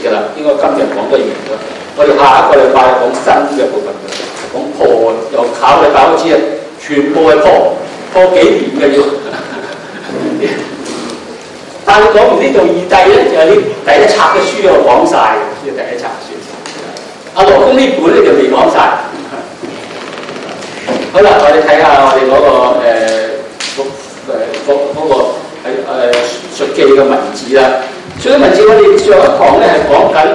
㗎啦，應該今日講得完㗎。我哋下一個禮拜講新嘅部分嘅，講破又考你考知啊，全部係破幾年嘅要。但係講完呢度二帝咧，就係啲第一冊嘅書我講晒，呢第一冊書。阿羅公呢本咧就未講晒。好啦，我哋睇下我哋嗰個述記嘅文字啦。述記文字我哋上一堂咧係講緊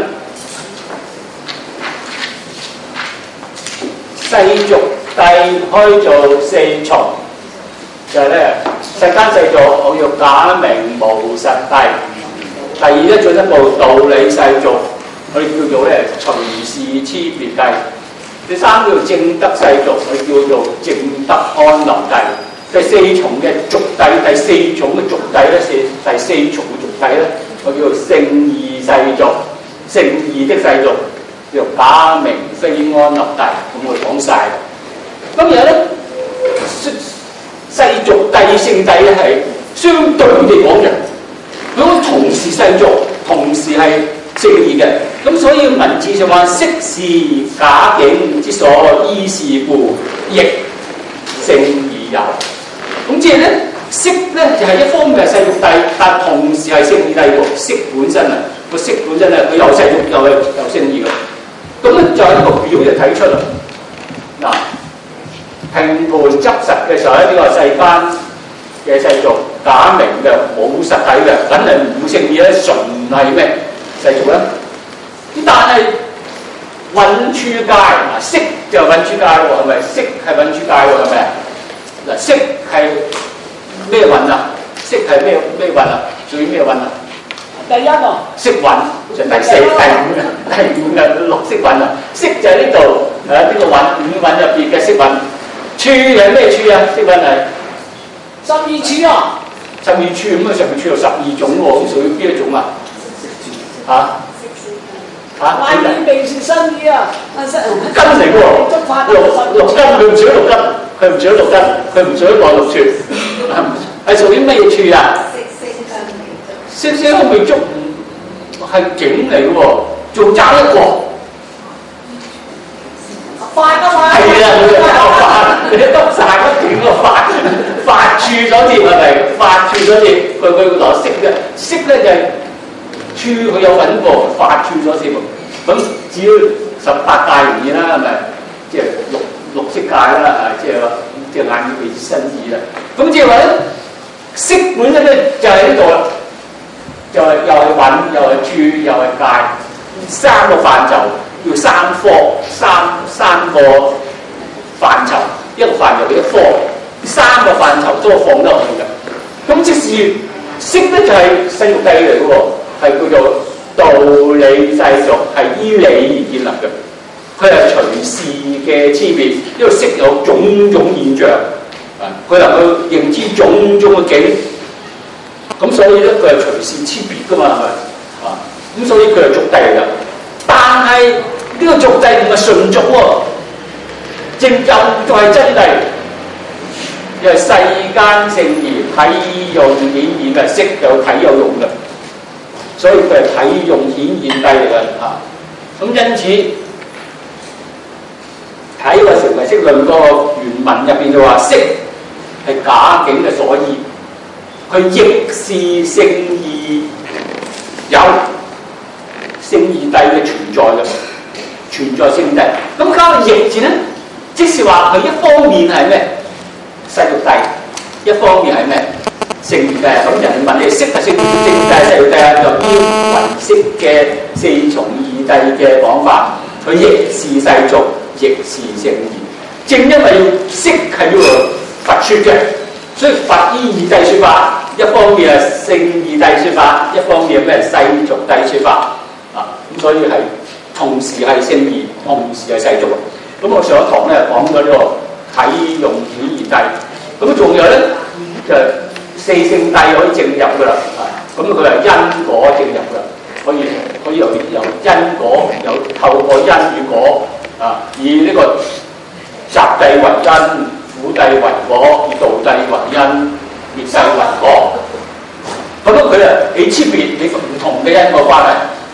世俗帝開造四重，就係咧世間世俗我要假名無實帝。第二咧進一步道理世俗，我哋叫做咧隨事差別帝。第三叫正德世俗，我哋叫做正德安樂帝。第四重嘅俗帝，第四重嘅俗帝咧，第四重嘅俗帝咧，我叫做聖義世俗，聖義的世俗，叫做假名非安樂帝。咁我哋講晒。今日咧，世俗帝聖帝咧係相對地講嘅，佢可以同時世俗，同時係聖義嘅。咁所以文字上話色是假境之所依是故，亦聖義有。咁即係咧，色咧就係一方面係世俗帝，但同時係聖義帝喎。色本身啊，個色本身咧，佢有世俗又聖義嘅。咁咧就係一個表就睇出啦。嗱，平盤執實嘅時候咧，呢個世間嘅世俗假名嘅冇實體嘅，梗係唔聖義咧，純係咩世俗咧？但係蘊處界嗱，色就蘊處界喎，係咪？色係蘊處界喎，係咪？嗱，色係咩蘊啊？色係咩蘊啊？屬於咩蘊啊？ 第一喎。 色蘊就第四、第五嘅綠色蘊啊。色就係呢度呢個蘊五蘊入邊嘅色蘊。處係咩處啊？色蘊係 12處啊。 12處咁啊，上面處有12種喎，咁屬於邊一種啊？嚇？ 外面並是身語啊， 根嚟嘅喎，六根佢唔屬於六根，佢唔屬於六根，佢唔屬於內六處，係屬於咩處啊？色香味觸係境嚟嘅喎，仲爭一個法啊嘛。 係啊，佢就爭個法，你得曬嗰境個法處咗添係咪？法處咗添，佢攞色嘅，色咧就係。處佢有揾過，法處咗先喎。咁只要18界容易啦，係咪？即係綠色界啦，即係眼耳鼻舌身意啦。咁即係話咧，色本身咧就係呢度啦，就係又係揾，又係處，又係界，三個範疇，叫三科，三個範疇，一個範疇一科，三個範疇都放得落去嘅。咁即是色咧就係世俗帝嚟嘅喎。係叫做道理世俗，係依理而建立嘅。佢係隨事嘅差別，因為色有種種現象，佢能夠認知種種嘅境，咁所以咧佢係隨事差別噶嘛，係咪？咁所以佢係俗帝嚟㗎。但係呢個俗帝唔係純俗喎，正就係真諦，因為世間聖義體用顯現嘅，色有體有用嘅。所以佢係體用顯現帝嚟嘅嚇，咁因此睇個成唯識論個原文入邊就話色係假境嘅所依，佢亦是聖義有聖義帝嘅存在嘅，存在聖帝。咁加個亦字咧，即是話佢一方面係咩世俗帝，一方面係咩？聖義帝。咁人問你色係聖義帝、世俗帝啊，就依唯識嘅四重義帝嘅講法，佢亦是世俗，亦是聖義。正因為色係要佛説嘅，所以佛依義帝説法，一方面係聖義帝説法，一方面係咩世俗帝説法啊。咁所以係同時係聖義，同時係世俗。咁我上一堂咧講咗呢個體用顯義帝，咁仲有咧就四聖帝可以證入噶啦，咁佢係因果證入噶，可以由因果，有透過因與果啊，以呢個集帝為因，苦帝為果，以道帝為因，滅世為果。咁佢啊起差別，你唔同嘅因果關係。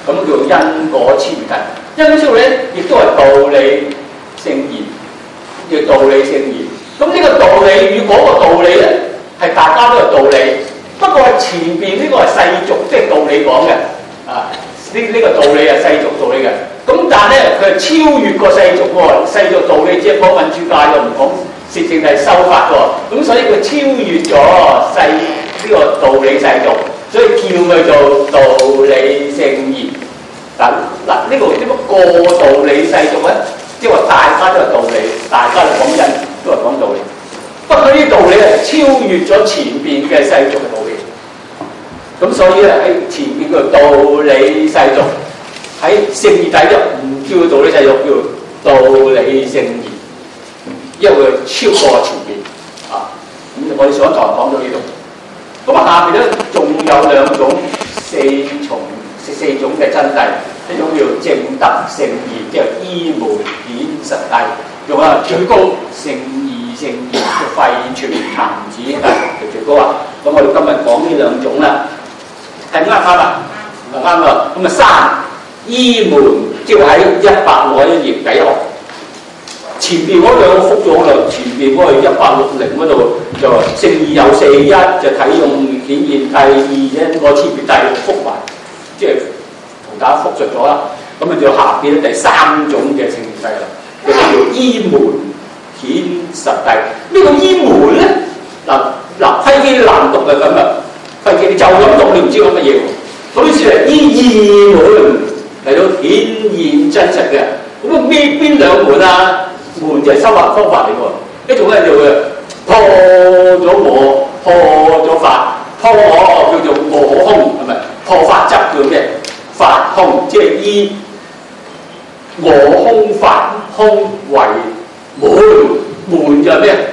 咁叫做因果次第。因果次第咧，亦都係道理聖言，叫道理聖言。咁呢個道理與嗰個道理咧，係大家都有道理，不過前邊呢個係世俗，即係道理講嘅啊。呢個道理係世俗道理嘅。咁但係咧，佢係超越過世俗喎。世俗道理只係講民主界，又唔講實淨係修法喎。咁所以佢超越咗呢個道理世俗，所以叫佢做道理聖言。嗱，呢個過道理世俗咧，即係話大家都係道理，大家都講因，都係講道理。不過呢啲道理係超越咗前邊嘅世俗嘅道理。咁所以咧喺前邊叫道理世俗，喺聖義底就唔叫道理世俗，叫道理聖言，因為佢超過前邊啊。咁我哋上一堂講到呢度，咁下邊咧仲有兩種四種嘅真諦，一種叫正德聖義，即係依門顯實諦，用啊最高聖義聖言嘅廢除馀子諦就最高啊。咁我哋今日講呢兩種啦。係啱啊，啱啊。咁啊三依門，即係喺161頁底落，前邊嗰兩個覆咗啦。前邊嗰個160嗰度就話聖義有41，就體用顯現諦2因果次別諦覆埋，即係同大家覆述咗啦。咁啊，就下邊咧第三種嘅聖義諦啦，就叫依門顯實諦。呢個依門咧，嗱批基難讀嘅咁啊。費事你就咁讀，你唔知講乜嘢喎？咁於是係依義門嚟到顯現真實嘅。咁啊邊兩門啊？門就係修法方法嚟喎。一種咧就破咗我，破咗法，破我叫做我空，係咪？破法則叫咩？法空，即係依我空法空為門，門就係咩？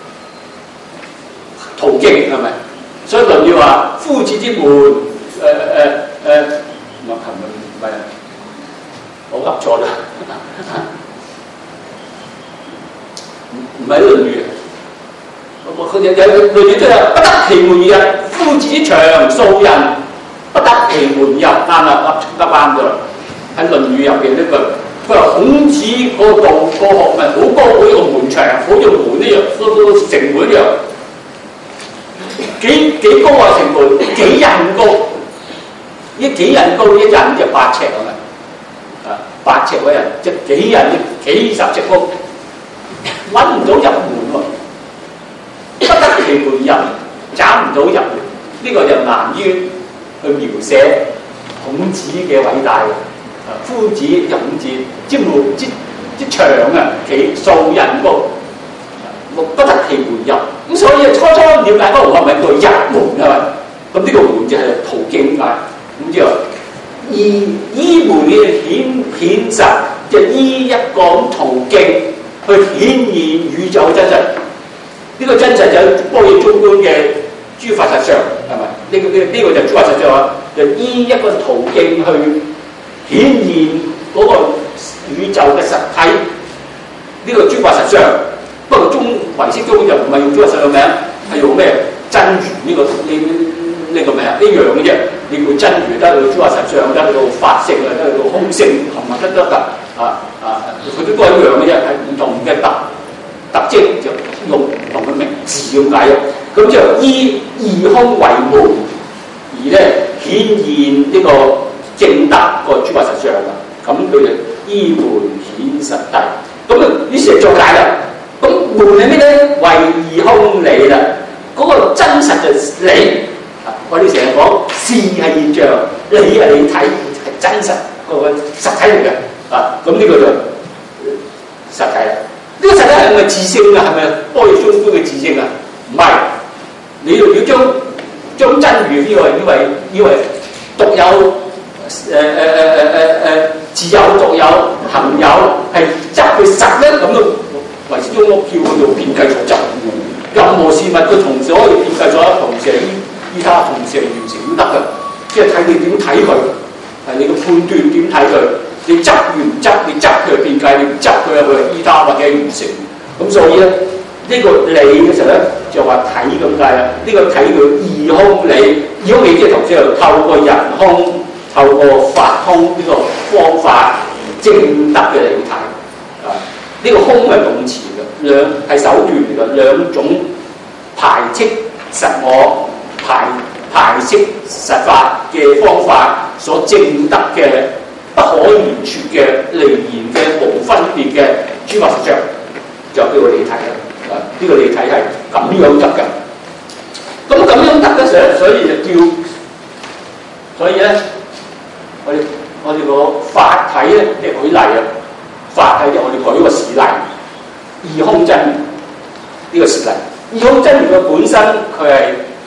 途徑係咪？所以論語話夫子之門，我琴日唔係，我噏錯啦，唔係論語，佢有論語即係不得其門而入，夫子之長數人，不得其門而入，啱啦，噏得啱咗啦。喺論語入邊呢句，佢話孔子嗰個學問好高，好似個門牆，好似門一樣，個城門一樣。幾高啊？城門幾人高？幾人高？一人就8尺係咪？啊，8尺嗰人即幾人幾10尺高，揾唔到入門喎，不得其門入，找唔到入門。呢個就難於去描寫孔子嘅偉大嘅夫子孔子之門之長啊，幾數人高。不得其門入，咁所以初了解嗰個係咪叫入門啊？咁呢個門就係途徑解，咁之後依門嘅顯實，就依一個途徑去顯現宇宙真實。呢個真實就般若中觀嘅諸法實相，係咪？呢個就諸法實相啊，就依一個途徑去顯現嗰個宇宙嘅實體。呢個諸法實相。不過唯識中就唔係用諸法實相名，係用咩真如呢個名一樣嘅啫。你叫真如得到諸法實相，得到法性啊，得到空性，含埋得㗎。佢都係一樣嘅啫，係唔同嘅特徵，就用唔同嘅名字咁解。咁就依二空為門，而咧顯現呢個正德個諸法實相啊。咁佢就依門顯實諦。咁啊，於是就作解啦。咁門係咩咧？為二空理啦，嗰個真實就理。我哋成日講事係現象，理係你睇係真實個實體嚟嘅。咁呢個就實體啦。呢個實體係咪自性啊？係咪般若中觀嘅自性啊？唔係，你要將真如以為獨有自有獨有恒有，係執佢實咧咁都。唯識中屋叫佢做遍計所執，任何事物佢同時可以遍計所執，同時依他同時完成都得嘅，即係睇你點睇佢，係你嘅判斷點睇佢，你執與唔執，你執佢係遍計，你唔執佢係依他或者完成。咁所以咧，呢個理嘅時候咧就話睇咁解啦。呢個睇佢二空理，二空理即係頭先又透過人空透過發空呢個方法證得嘅理體啊，呢、這個空係動詞嘅，係手段嚟嘅，兩種排斥實我、排斥實法嘅方法所證得嘅不可言説嘅離言嘅無分別嘅諸法實相，就叫做理體啦。呢、這個理體係咁樣得嘅。咁樣得嘅時候，所以就叫，所以咧，我哋個法體咧，即係舉例啊，法體即係我哋舉個事例，異空真如呢個事例。異空真如嘅本身佢係，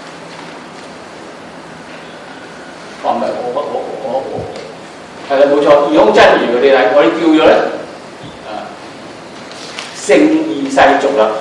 唔係我係啦，冇錯，異空真如嘅理例，我哋叫咗咧聖義世俗啦，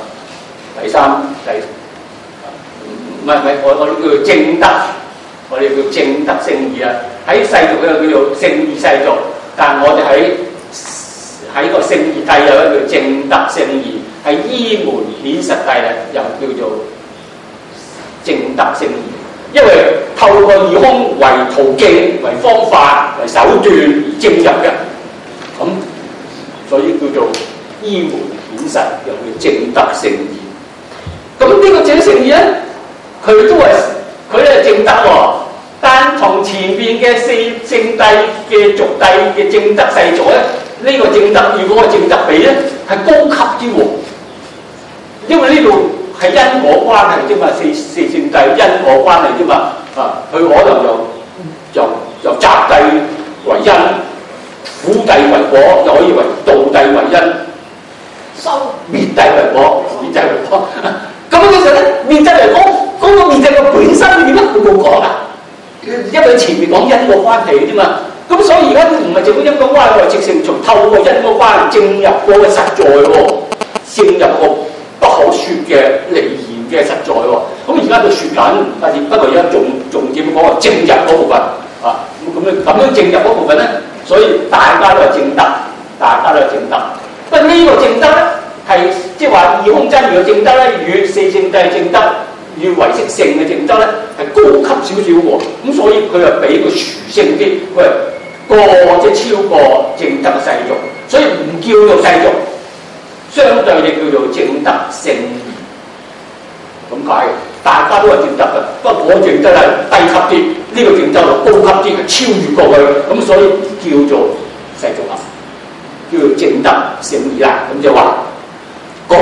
唔係，我哋叫做證德，我哋叫證德聖義啊。喺世俗咧叫做聖義世俗，但係我哋喺個聖義諦有一個叫證德聖義，係依門顯實諦咧，又叫做證德聖義。因為透過異空為途徑、為方法、為手段而證入嘅，咁所以叫做依門顯實，又叫證德聖義。咁呢個證聖義咧？佢咧證德喎，但同前邊嘅四聖諦嘅俗諦嘅證德世俗咧，呢、這個證德與嗰個證德比咧係高級啲喎，因為呢度係因果關係啫嘛，四聖諦因果關係啫嘛，佢可能由集諦為因，苦諦為果，又可以為道諦為因，滅諦為果，滅諦為果。咁嘅時候咧，滅諦為果。嗰個滅諦嘅本身點解佢冇講啊？因為前面講因果關係啫嘛。咁所以而家唔係淨係因果關係，直情從透過因果關係進入嗰個實在喎，進入個不可説嘅離言嘅實在喎。咁而家就説緊，不過而家重點講話進入嗰部分啊。咁樣進入嗰部分咧，所以大家都係證德，大家都係證德。不過呢個證德咧，係即係話異空真如嘅證德咧，與四聖諦證德。與唯識性嘅證德咧係高級少少喎，咁所以佢又比佢殊勝啲，佢係即係超過證德嘅世俗，所以唔叫做世俗，相對嘅叫做證德聖義，咁解嘅。大家都係證德嘅，不過我證德係低級啲，呢、這個證德就高級啲，超越過去，咁所以叫做世俗啦，叫做證德聖義啦。咁就話過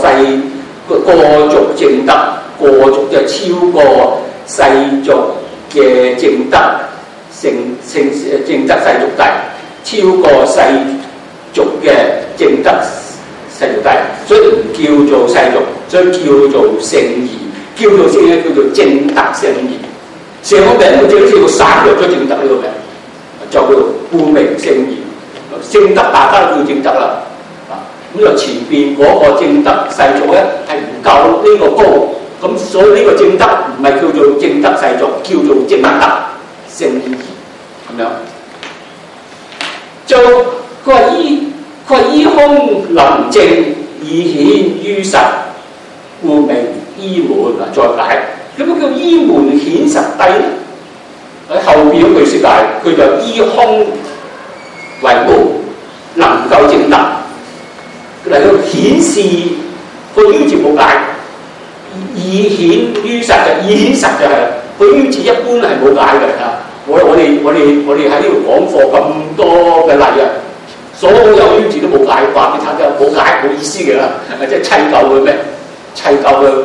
俗證德。過俗就超過世俗嘅證德證德世俗諦，超過世俗嘅證德世俗諦，所以唔叫做世俗，所以叫做聖義，叫做聖義叫做證德聖義。成個名我最好似個省略咗證德呢個名，就叫做故名聖義。證德大家都叫證德啦，咁就前邊嗰個證德世俗咧係唔夠呢個高。咁所以呢個證德唔係叫做證德世俗，叫做證德聖義咁樣。就佢話依空能證，以顯於實，故名依門。再解，咁乜叫依門顯實諦咧？喺後邊嗰句説解，佢就依空為門，能夠證德嚟到顯示個於字冇解。以顯於實就以顯實就係啦，佢於字一般係冇解嘅嚇。我哋喺呢度講課咁多嘅例啊，所有於字都冇解，話俾大家冇解冇意思嘅啦，即係砌夠嘅咩？砌夠嘅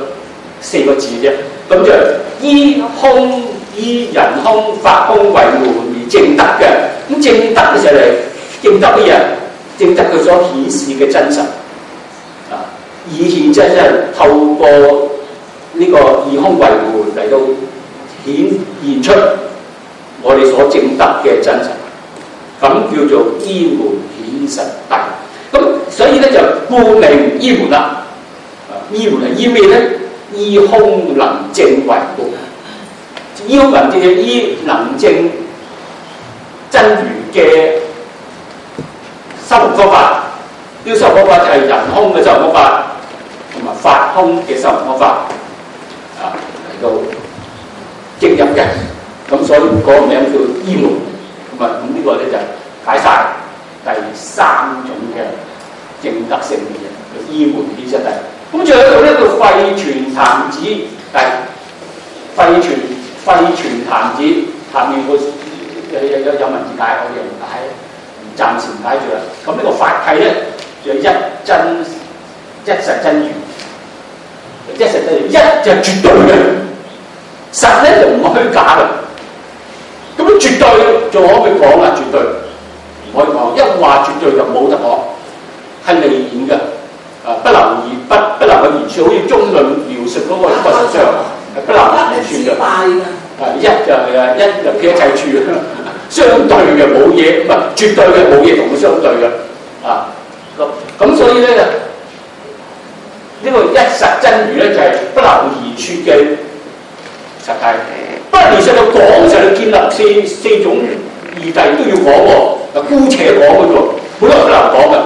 4個字啫。咁就依空依人空法空為門而證德嘅。咁證德嘅時候嚟證德乜嘢？證德佢所顯示嘅真實啊，以顯真實透過呢個異空為門嚟到顯現出我哋所證得嘅真實，咁叫做依門顯實諦。咁所以咧就故名依門啦。依門係依咩咧？依空能證為門。依空能證嘅依能證真如嘅修行方法。呢個修行方法就係人空嘅修行方法，同埋法空嘅修行方法。嚟到證入嘅，咁所以嗰個名叫依門。 咁呢個咧就解晒第三種嘅正德性嘅嘢，叫依門顯失諦。咁仲有一個咧叫廢傳談子，係廢傳談子下面個有文字解，我哋唔解，暫時唔解住啦。咁呢個法契咧就一實真如，一實真如，一就係絕對嘅，實咧就唔係虛假嘅。咁絕對仲可唔可以講啊？絕對唔可以講，一話絕對就冇得講，係離言嘅，不能去言說，好似中論描述嗰個一個實相，係不能言說嘅。一就撇一切處，相對嘅冇嘢，唔係絕對嘅冇嘢同佢相對嘅。咁所以咧呢個一實真如咧就係不能言說嘅實體。不能言說到講就係建立四種義諦都要講喎，姑且講嘅啫，本來不能講嘅。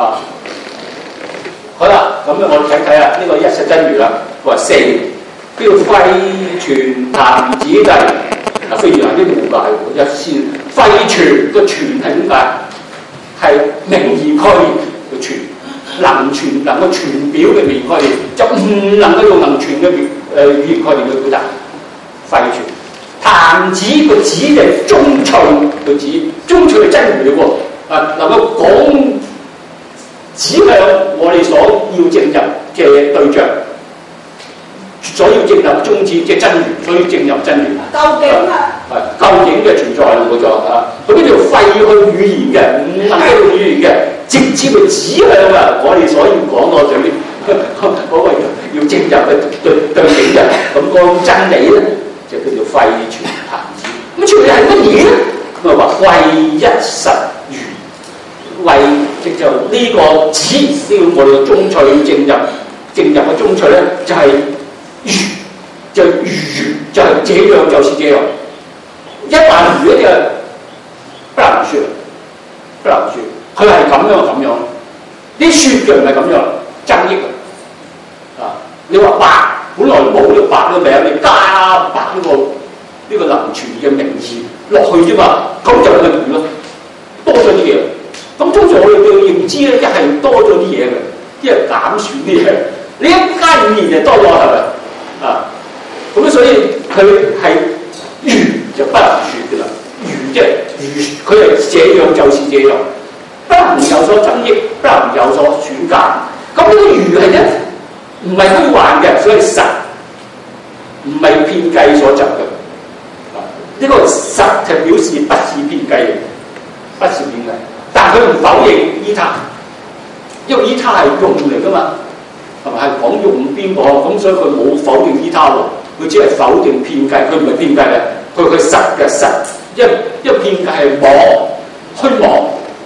好啦，咁我哋睇睇呢個一實真如啦。佢話四叫廢傳談子諦，非常之誤解喎。一先廢傳個傳係點解？係名義概念嘅傳，能夠傳表嘅名義概念，就唔能夠用能傳嘅語言概念去表達。廢傳談子個子就係中趣個子，中趣係真如嚟喎。能夠講指向我哋所要證入嘅對象，所要證入宗旨即係真如，所要證入真如。究竟究竟嘅存在冇錯咁呢條廢去語言嘅，唔能夠用語言嘅，直接去指向我哋所要講嗰對嗰個要證入嘅對境嘅，咁嗰種真理咧就叫做廢傳談子。咁傳理係乜嘢咧？咁話廢一實如。為即就呢個指呢個我哋嘅中趣正入嘅中趣咧，就係如就係這樣就是這樣。一旦如咧就不能説，佢係咁樣。啲説嘅唔係咁樣，爭益你話白本來冇呢個白嘅名，你加白呢個能傳嘅名義落去啫嘛，咁就係如咯，多咗啲嘢。咁通常我哋對認知咧，一係多咗啲嘢嘅，一係減少啲嘢。你一加語言就多咗，係咪？咁所以佢係如就不能説嘅啦。如即係如，佢係這樣就是這樣，不能有所增益，不能有所損減。咁呢個如係咧，唔係虛幻嘅，所以實唔係遍計所執嘅。呢個實就表示不是遍計，不是遍計。但佢唔否認依他，因為依他係用嚟噶嘛，係咪？係講用邊個？咁所以佢冇否認依他喎，佢只係否定遍計，佢唔係遍計嘅，佢實嘅實，因為遍計係妄虛妄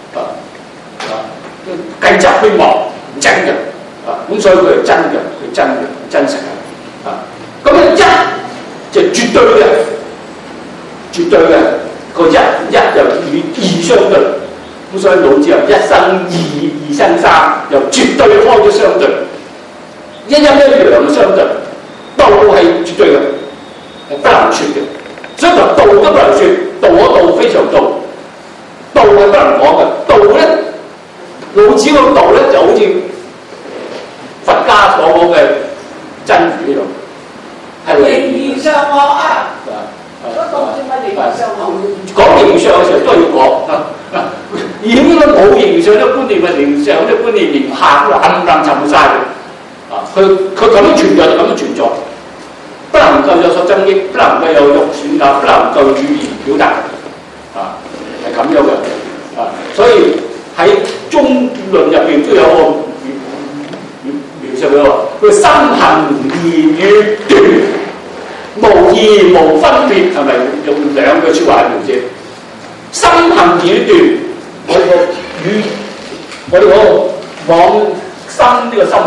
計則虛妄唔真嘅咁所以佢係真嘅，佢真實嘅咁一就絕對嘅，個一就與二相對。咁所以老子由一生二，二生三，由絕對開咗相對，一陰一陽嘅相對，道係絕對嘅，係不能説嘅。所以就道都不能説，道嗰道非常道，道係不能講嘅。道咧，老子個道咧就好似佛家所講嘅真如呢度，係形而上學啊！嗰道先係形而上學。講形上嘅時候都係要講而應該冇形上嘅觀念嘅形上嘅觀念，連客都冚唪唥晒佢咁樣存在就咁樣存在，不能夠有所增益，不能夠有肉損減，不能夠語言表達係咁樣嘅所以喺中論入邊都有個描述嘅喎，佢心行言語斷，無義無分別，係咪用兩句説話嚟描寫？心行言語斷。我哋個妄心，呢個心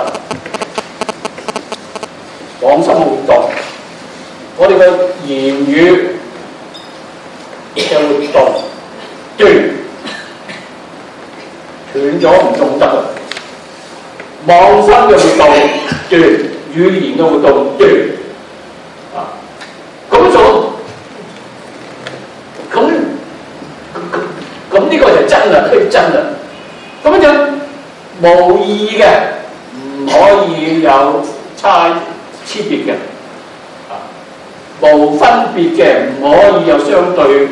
妄心活動，我哋嘅言語嘅活動斷咗唔動得啊！妄心嘅活動斷，語言嘅活動斷咁啦，真啦。咁樣無異嘅，唔可以有區別嘅，無分別嘅，唔可以有相對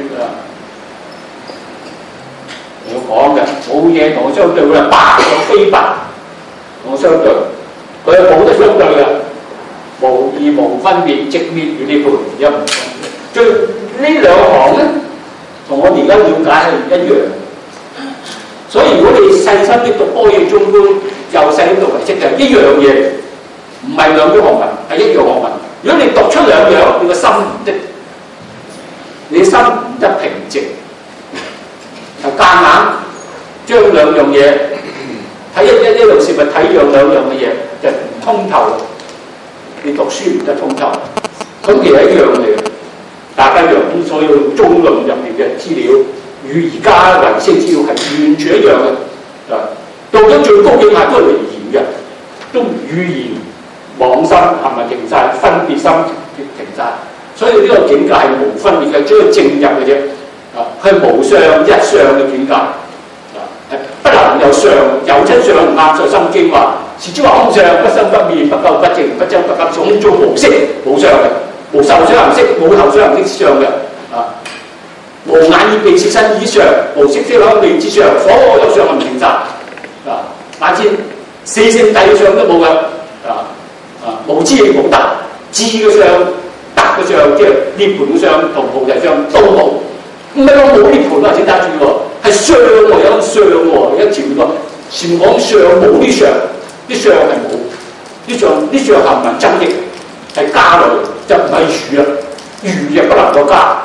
我講嘅冇嘢同我相對，佢係白同非白同我相對，佢係冇得相對嘅，無異無分別，直滅與涅槃一唔同。最呢兩行咧，同我而家了解係一樣。所以如果你細心啲讀般若中觀，由細讀為識嘅一樣嘢，唔係兩種學問，係一樣學問。如果你讀出兩樣，你個心唔得，你心唔得平靜，就夾硬將兩樣嘢睇一路事物睇樣兩樣嘅嘢，就唔通透。你讀書唔得通透，咁其實一樣嚟嘅，大家用所有中論入面嘅資料。與而家唯識資料係完全一樣嘅，到咗最高境界都係離言嘅，都語言妄心係咪停晒，分別心停晒，所以呢個境界係無分別嘅，將佢證入嘅啫，係無相一相嘅境界，不能有相，有真相唔啱。所以《心經》話：是諸法空相，不生不滅，不垢不淨，不增不減，種種無色無相嘅，無受想行識，冇後想行識相嘅。無眼耳鼻舌身以上，無色聲香味之上，所有相唔停晒，乃至四聖諦嘅相都冇嘅，無知亦冇得，智嘅相、德嘅相，即係涅槃嘅相同菩提相都冇。唔係講冇涅槃啊，請大家注意喎，係相喎，有相喎，一條喎，前講相冇啲相，啲相係冇，啲相係唔係真嘅，係加類，就唔係餘啊，餘就不能夠加。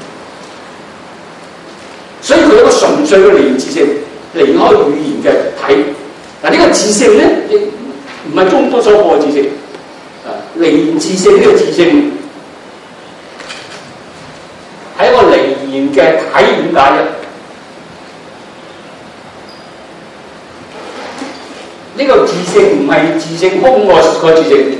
所以佢有一個純粹嘅離言自性，離開語言嘅體。嗱，呢個自性咧，唔係中多所講嘅自性。離言自性呢個自性係一個離言嘅體，點解啫？呢個自性唔係自性空個自性，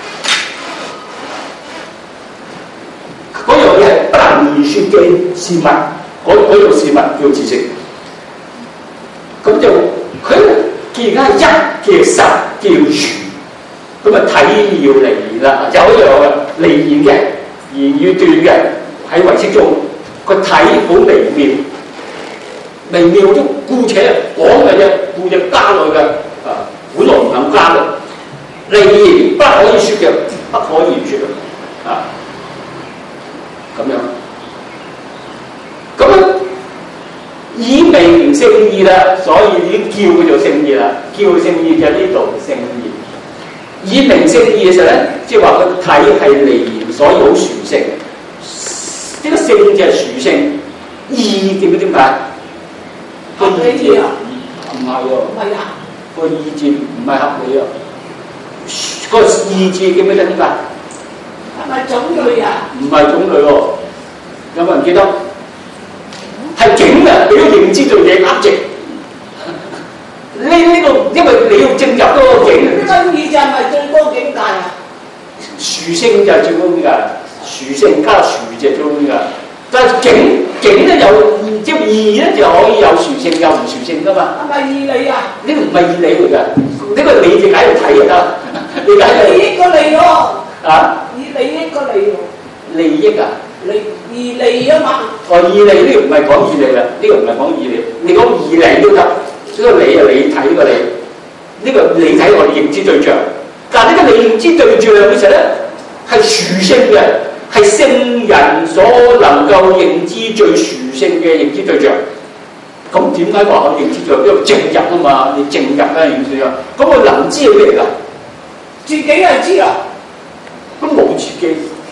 嗰樣嘢係不能言説嘅事物。嗰樣事物叫自性，咁就佢既然係一嘅實叫如，咁啊體要離言啦。有一樣嘅離言嘅言語斷嘅喺唯識中個體好微妙，微妙都姑且講嘅啫，故就加落嘅本來唔肯加嘅離言不可以説嘅，不可言説嘅咁樣。咁以明聖義啦，所以已經叫佢做聖義啦。叫聖義就呢度聖義。以明聖義嘅時候咧，即係話個體係離言，所以好殊勝。呢個聖就係殊勝，義點解？個義字唔係喎，唔係啊，個義字唔係合理啊。個義字叫咩點解？係咪種類啊？唔係種類喎，有冇人記得？係境嘅，你要認知做嘢啱值。呢個，因為你要進入嗰個境。呢個義就係咪最高境界啊？殊勝就係最高境界，殊勝加殊就係最高境界。但係境咧有即係義咧就可以有殊勝有唔殊勝噶嘛？係咪義理啊？呢個唔係義理嚟㗎，呢個理就解嚟睇就得。你解嚟利益個利喎。啊？以利益個利喎。利益啊？義利啊嘛，義利呢個唔係講義利啦，呢個唔係講義利，你講義利都得，呢個理啊理體個理，呢個理體我哋認知對象，但係呢個你認知對象嘅時候咧係殊勝嘅，係聖人所能夠認知最殊勝嘅認知對象。咁點解話我認知對象？因為正入啊嘛，你正入嘅認知對象，咁我能知係咩嚟㗎？自己係知啊，都冇自己。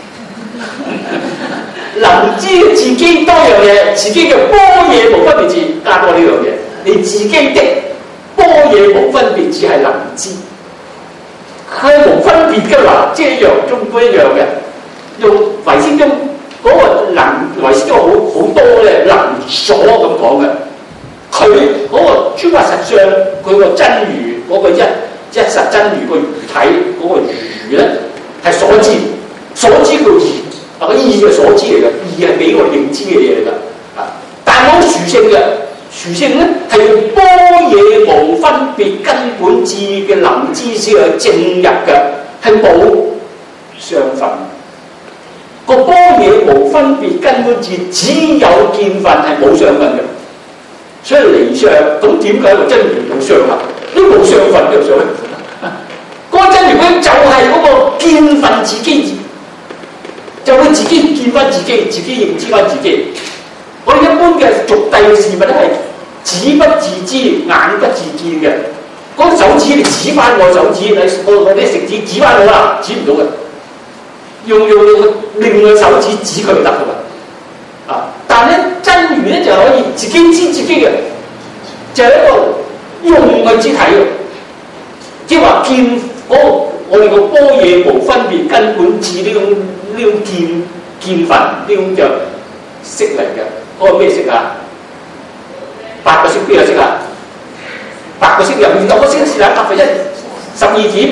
能知自己多樣嘢，自己嘅般若無分別智加多呢樣嘢，你自己的般若無分別智係能知，佢係無分別嘅啦，即係一樣中觀一樣嘅。用唯識中嗰個能，唯識中好多嘅能所咁講嘅，佢嗰個諸法實相，佢個真如嗰個一實真如個如體嗰個如咧係所知，所知叫義。個義係所知嚟嘅，義係俾我哋認知嘅嘢嚟㗎。但係我殊勝嘅，殊殊勝咧係用般若無分別根本智嘅能知識去證入嘅，係冇相分。個般若無分別根本智只有見分，係冇相分嘅。所以離相咁點解個真如冇相合？都冇相分嘅相。嗰個真如佢就係嗰個見分自己，就會自己見翻自己，自己認知翻自己。我哋一般嘅俗諦嘅事物咧係指不自知、眼不自見嘅。嗰個手指你指翻我手指，我啲食指指翻我啦，指唔到嘅。用另外手指指佢就得㗎嘛。啊！但係咧真如咧就可以自己知自己嘅，就係、是、一個用嘅肢體嘅，即係話見嗰個我哋個般若無分別根本智呢種見分呢種就色嚟嘅。嗰個咩色啊？8個色邊個色啊？8個色入面9個色是啦，1/12，12點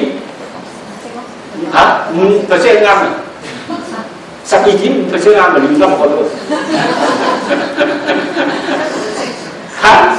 嚇5%啱嘅，12.5%啱嘅，亂噏我都嚇，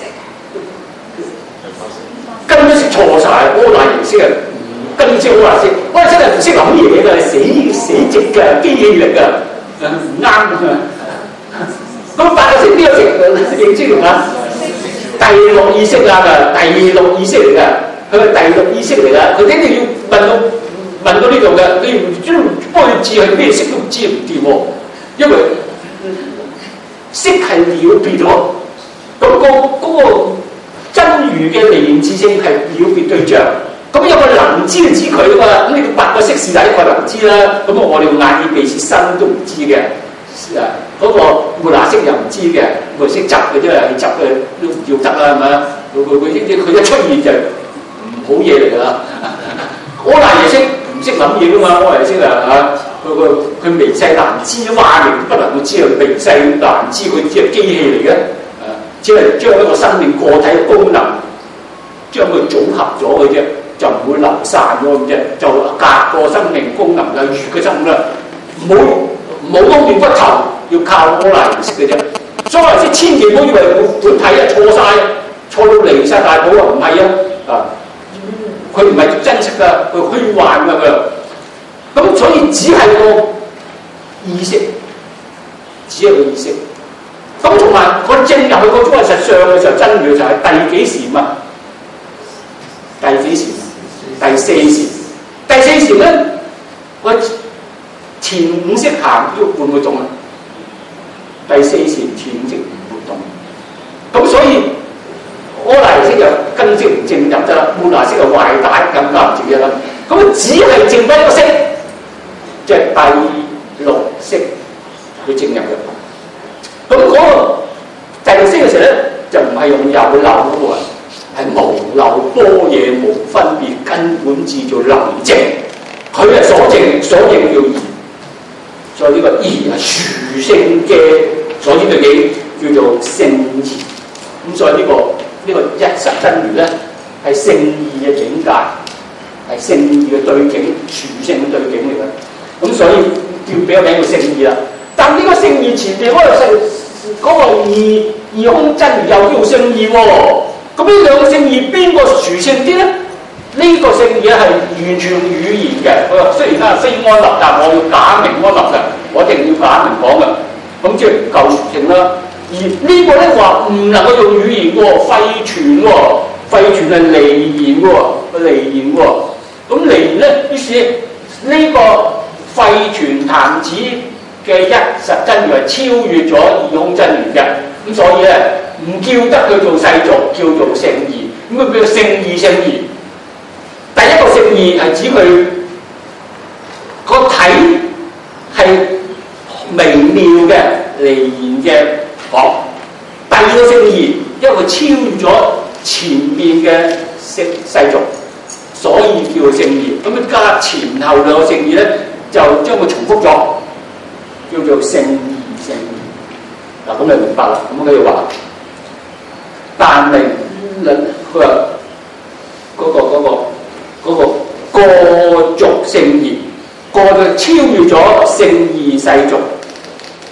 根本識錯晒，柯南形式啊，根本識柯南式，柯南式係唔識諗嘢㗎，死直㗎，機器嚟㗎，唔啱㗎。咁8個色邊個色？認知唔啊？第六意識啊，第六意識嚟㗎，佢係第六意識嚟㗎，佢一定要問到呢度嘅，你唔知幫佢知係咩色都唔知唔掂喎，因為色係了別咗，咁個真如嘅離言自性係了別對象，咁有個能知就知佢啊嘛，咁你8個色是第一個能知啦，咁我哋用眼耳鼻舌身都唔知嘅，啊嗰個末那識又唔知嘅，佢識執嘅啫，你執嘅都唔要執啦，係咪啊？佢一出現就唔好嘢嚟㗎啦，柯南嘢識。唔識諗嘢噶嘛，我係識啊嚇！佢微細難知，話明不能夠知啊，微細難知，佢只係機器嚟嘅，只係將一個生命個體嘅功能將佢組合咗嘅啫，就唔會流散咗咁啫，就隔個生命功能嘅餘嘅生啦，冇撈斷骨頭，要靠柯南識嘅啫。所以即千祈唔好以為本體啊錯到離晒大譜啊，唔係啊！佢唔係真實㗎，佢虛幻㗎佢。咁所以只係個意識，只係個意識。咁同埋我證入去個中係實相嘅時候，真如就係第幾時嘛？第幾時？第4時。第4時咧，我前5識行要半個鐘啊。第4時前5識唔活動。咁所以柯南識就根識唔正入啫啦，末那識就壞蛋咁夾住嘅啦。咁只係剩翻一個識，即係第6識去正入嘅。咁嗰個第6識嘅時候咧，就唔係用有漏嗰個，係無漏般若無分別根本智做能證，佢係所證所認叫義，所以呢個義係殊勝嘅所知對境叫做聖義。咁所以呢個一實真如咧係聖義嘅境界，係聖義嘅對境，殊勝嘅對境嚟嘅。咁所以叫俾個名叫聖義啦。但呢個聖義前面嗰個義空真如又叫聖義喎。咁呢兩個聖義邊個殊勝啲咧？呢個聖義係完全用語言嘅。佢話雖然係非安立，但我要假名安立嘅，我一定要假名講嘅。咁即係唔夠殊勝啦。而呢個咧話唔能夠用語言喎，廢傳喎，廢傳係離言喎，離言喎。咁離言咧，於是呢個廢傳彈指嘅一實真如係超越咗義空真如嘅。咁所以咧唔叫得佢做世俗，叫做聖義。咁佢叫做聖義聖義。第一個聖義係指佢個體係微妙嘅離言嘅。講第二個聖義，因為佢超越咗前面嘅世俗，所以叫做聖義。咁樣加前後兩個聖義咧，就將佢重複咗，叫做聖義聖義。嗱，咁你明白啦。咁佢就話，但係佢話嗰個過俗聖義，過去超越咗聖義世俗。聖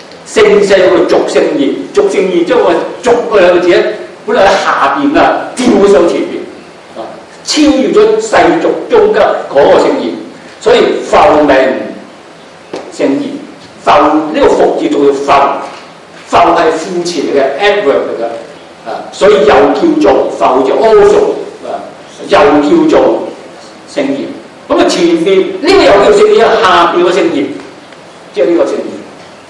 四世有個續聖義，續聖義將個續嗰兩個字咧，本來喺下邊啊，跳上前邊啊，超越咗世俗中間嗰個聖義，所以復名聖義。復呢個復字仲要復，復係副詞嚟嘅 adverb 嚟嘅啊，所以又叫做復就 also 啊，又叫做聖義。咁啊前邊呢個又叫聖義，下邊個聖義，即係呢個聖義。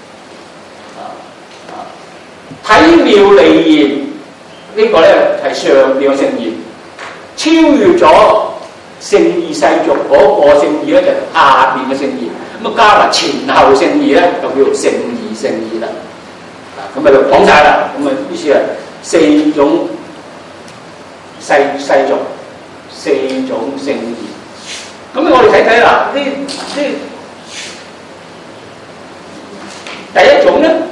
體妙離言呢個咧係上邊嘅聖義，超越咗聖義世俗嗰個聖義咧就係下邊嘅聖義。咁啊加埋前後聖義咧就叫做聖義聖義啦。咁咪就講晒啦。咁啊於是啊四種世俗，四種聖義。咁我哋睇睇啦，呢第一種咧。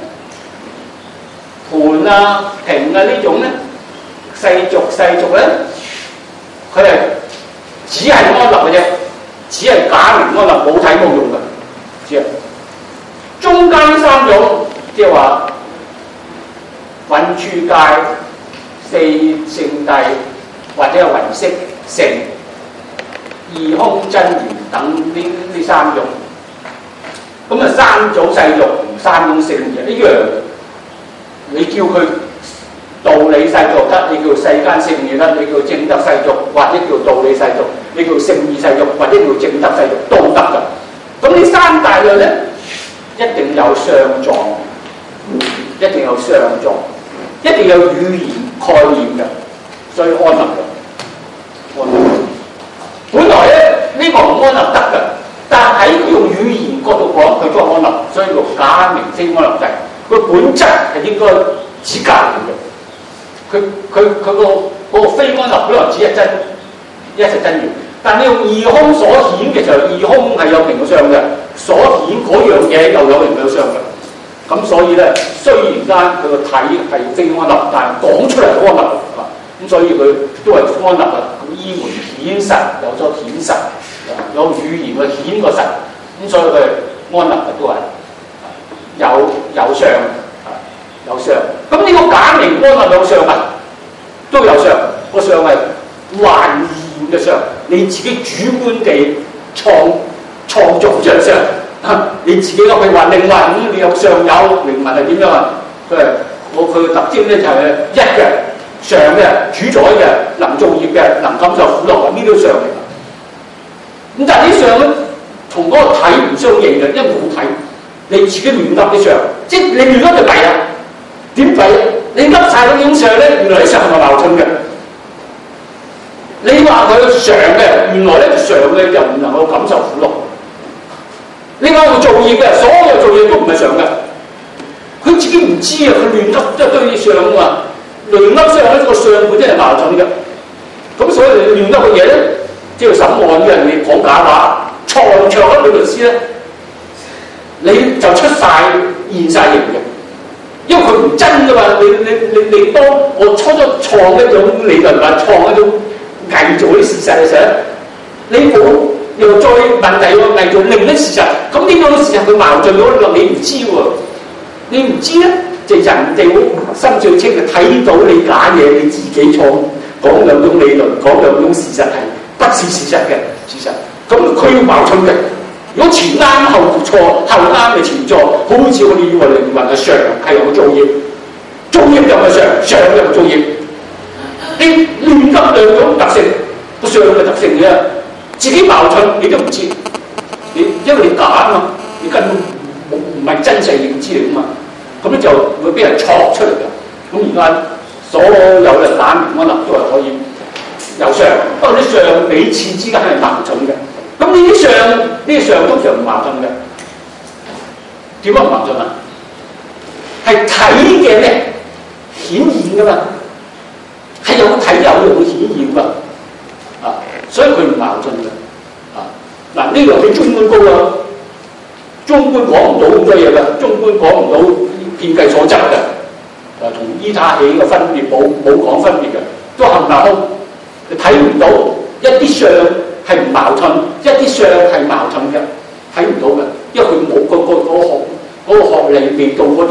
盤啊、平啊呢種咧，世俗咧，佢係只係安立嘅啫，只係假名安立，冇體冇用嘅，知啊？中間三種即係話蘊處界、四聖諦或者係唯識成、二空真言等呢三種，咁啊三種世俗同三種聖義一樣。你叫佢道理世俗得，你叫世間聖義得，你叫正德世俗，或者叫道理世俗，你叫聖義世俗，或者叫正德世俗都得㗎。咁呢三大類咧，一定有相狀，一定有相狀，一定有語言概念嘅，所以安立嘅。安立本來咧呢個唔安立得嘅，但係用語言角度講，佢都係安立，所以叫假名非安立制。佢本質係應該指教嘅，佢個非安立本來只係一實真言，但你用二空所顯嘅時候，二空係有名有相嘅，所顯嗰樣嘢又有名有相嘅。咁所以咧，雖然間佢個體係非安立，但係講出嚟安立啊。咁所以佢都係安立啊。咁依門顯實有咗顯實，有語言去顯個實，咁所以佢安立嘅都係。有相有相，咁呢個假名安立有相啊，都有相，個相係幻現嘅相，你自己主觀地創造着相，你自己落去話靈魂，你有相有靈魂係點樣啊？佢嘅特徵咧就係一嘅相嘅主宰嘅，能造業嘅，能感受苦樂，呢啲相嚟。咁但係啲相咧同嗰個體唔相應嘅，因為冇體。你自己亂噏啲相，即係你亂噏就弊啦。點弊？你噏晒嗰種相咧，原來啲相係咪矛盾嘅？你話佢常嘅，原來咧常嘅就唔能夠感受苦樂。你話佢造業嘅，所有造業都唔係常嘅。佢自己唔知啊，佢亂噏一堆相啊，亂噏相咧個相本身係矛盾嘅。咁所以你亂噏嘅嘢咧，即係審案嘅人你講假話，錯一個律師咧。你就出晒現晒形嘅，因為佢唔真㗎嘛。你當我初咗創一種理論或創一種偽造啲事實嘅時候，你冇又再問題喎，偽造另一事實，咁呢兩個事實佢矛盾咗，你唔知喎，你唔知咧，就人哋好心照清嘅睇到你假嘢，你自己講兩種理論，講兩種事實係不是事實嘅事實，咁佢要矛盾嘅。如果前啱後錯，後啱嘅前錯，好似我哋以為靈魂嘅常係有造業，造業就係常又係造業。你亂噏兩種特性，個常嘅特性嘅，自己矛盾你都唔知，因為你假啊嘛，你根本唔係真實認知嚟噶嘛，咁咧就會俾人錯出嚟嘅。咁而家所有嘅假名安立都係可以有常，不過啲常彼此之間係矛盾嘅。咁呢啲相通常唔矛盾嘅，點解唔矛盾啊？係體嘅咩顯現噶嘛，係有體有用嘅顯現噶，啊，所以佢唔矛盾嘅，啊，嗱呢個比中觀高啊，中觀講唔到咁多嘢噶，中觀講唔到遍計所執嘅，同依他起嘅分別冇講分別嘅，都冚唪唥空，你睇唔到一啲相。係唔矛盾，一啲相係矛盾嘅，睇唔到嘅，因為佢冇嗰個學歷未到嗰度。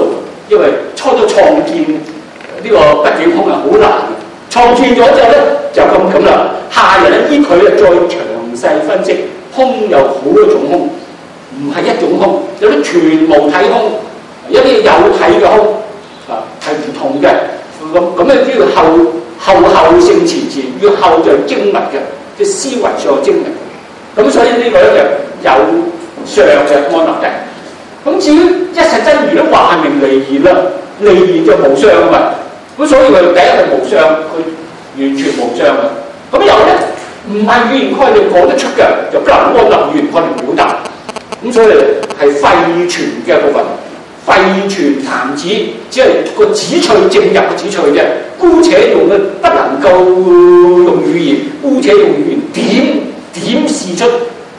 因為初創建呢個畢竟空係好難嘅。創建咗之後咧就咁啦，下人咧依佢咧再詳細分析，空有好多種空，唔係一種空，有啲全無體空，有啲有體嘅空係唔同嘅。咁咧都要後性前，要後就精密嘅，即係思維上精密。咁所以呢個咧就有相嘅安立定。咁至於一實真如咧話明離言啦，離言就無相啊嘛。咁所以佢第一係無相，佢完全無相嘅。咁有咧唔係語言概念講得出嘅，就不能安立語言概念表達。咁所以係廢傳嘅部分，廢傳談子，只係個子趣正入嘅子趣啫。姑且用嘅不能夠用語言，姑且用語言點示出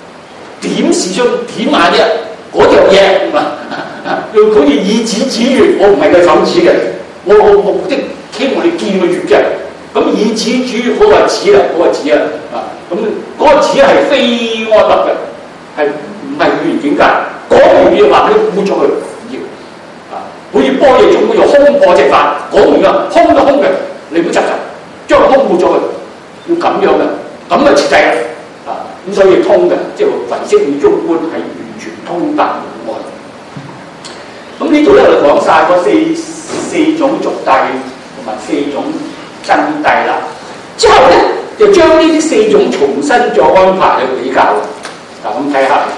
點下啫。嗰條嘢要好似以子指月，我唔係佢手指嘅，我目的希望你見個月嘅。咁以子指月嗰個子啦，嗰個子咁嗰個子係非安立嘅，係唔係語言境界？講完要話佢污咗佢唔要好似般若總會用空破直法，講完啦，空就空嘅，你唔好執着，將個空污咗佢，要咁樣嘅，咁就徹底啦。咁所以通嘅，即係唯識與中觀係完全通達無礙。咁呢度咧就講晒嗰四種俗諦同埋4種真諦啦。之後咧就將呢啲4種重新再安排去比較。嗱，咁睇下，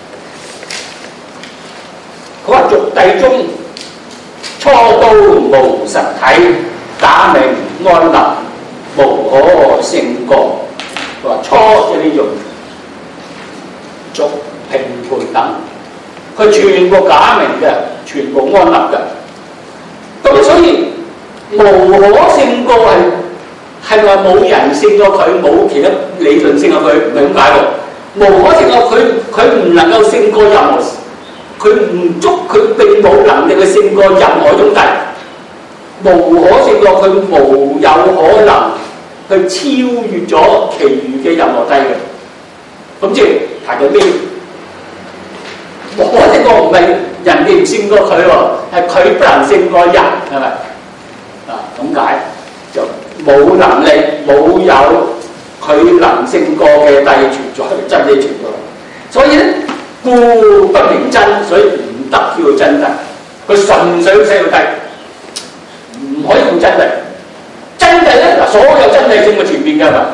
佢話俗諦中初都無實體，假名安立，無可勝過。佢話初即係呢種俗平盤等，佢全部假名嘅，全部安立嘅。咁所以無可勝過係咪冇人勝過佢，冇其他理論勝過佢？唔係咁解喎。無可勝過佢唔能夠勝過任何，佢並冇能力去勝過任何種諦。無可勝過佢無有可能去超越咗其餘嘅任何諦嘅。咁即係提到咩？無可勝過唔係人哋唔勝過佢喎，係佢不能勝過人，係咪？咁解就冇能力，冇有佢能勝過嘅諦存在，真理存在。所以咧，故不明真，所以唔得叫做真諦。佢純粹寫到諦，唔可以用真諦。真諦咧嗱，所有真諦勝過前邊嘅嘛，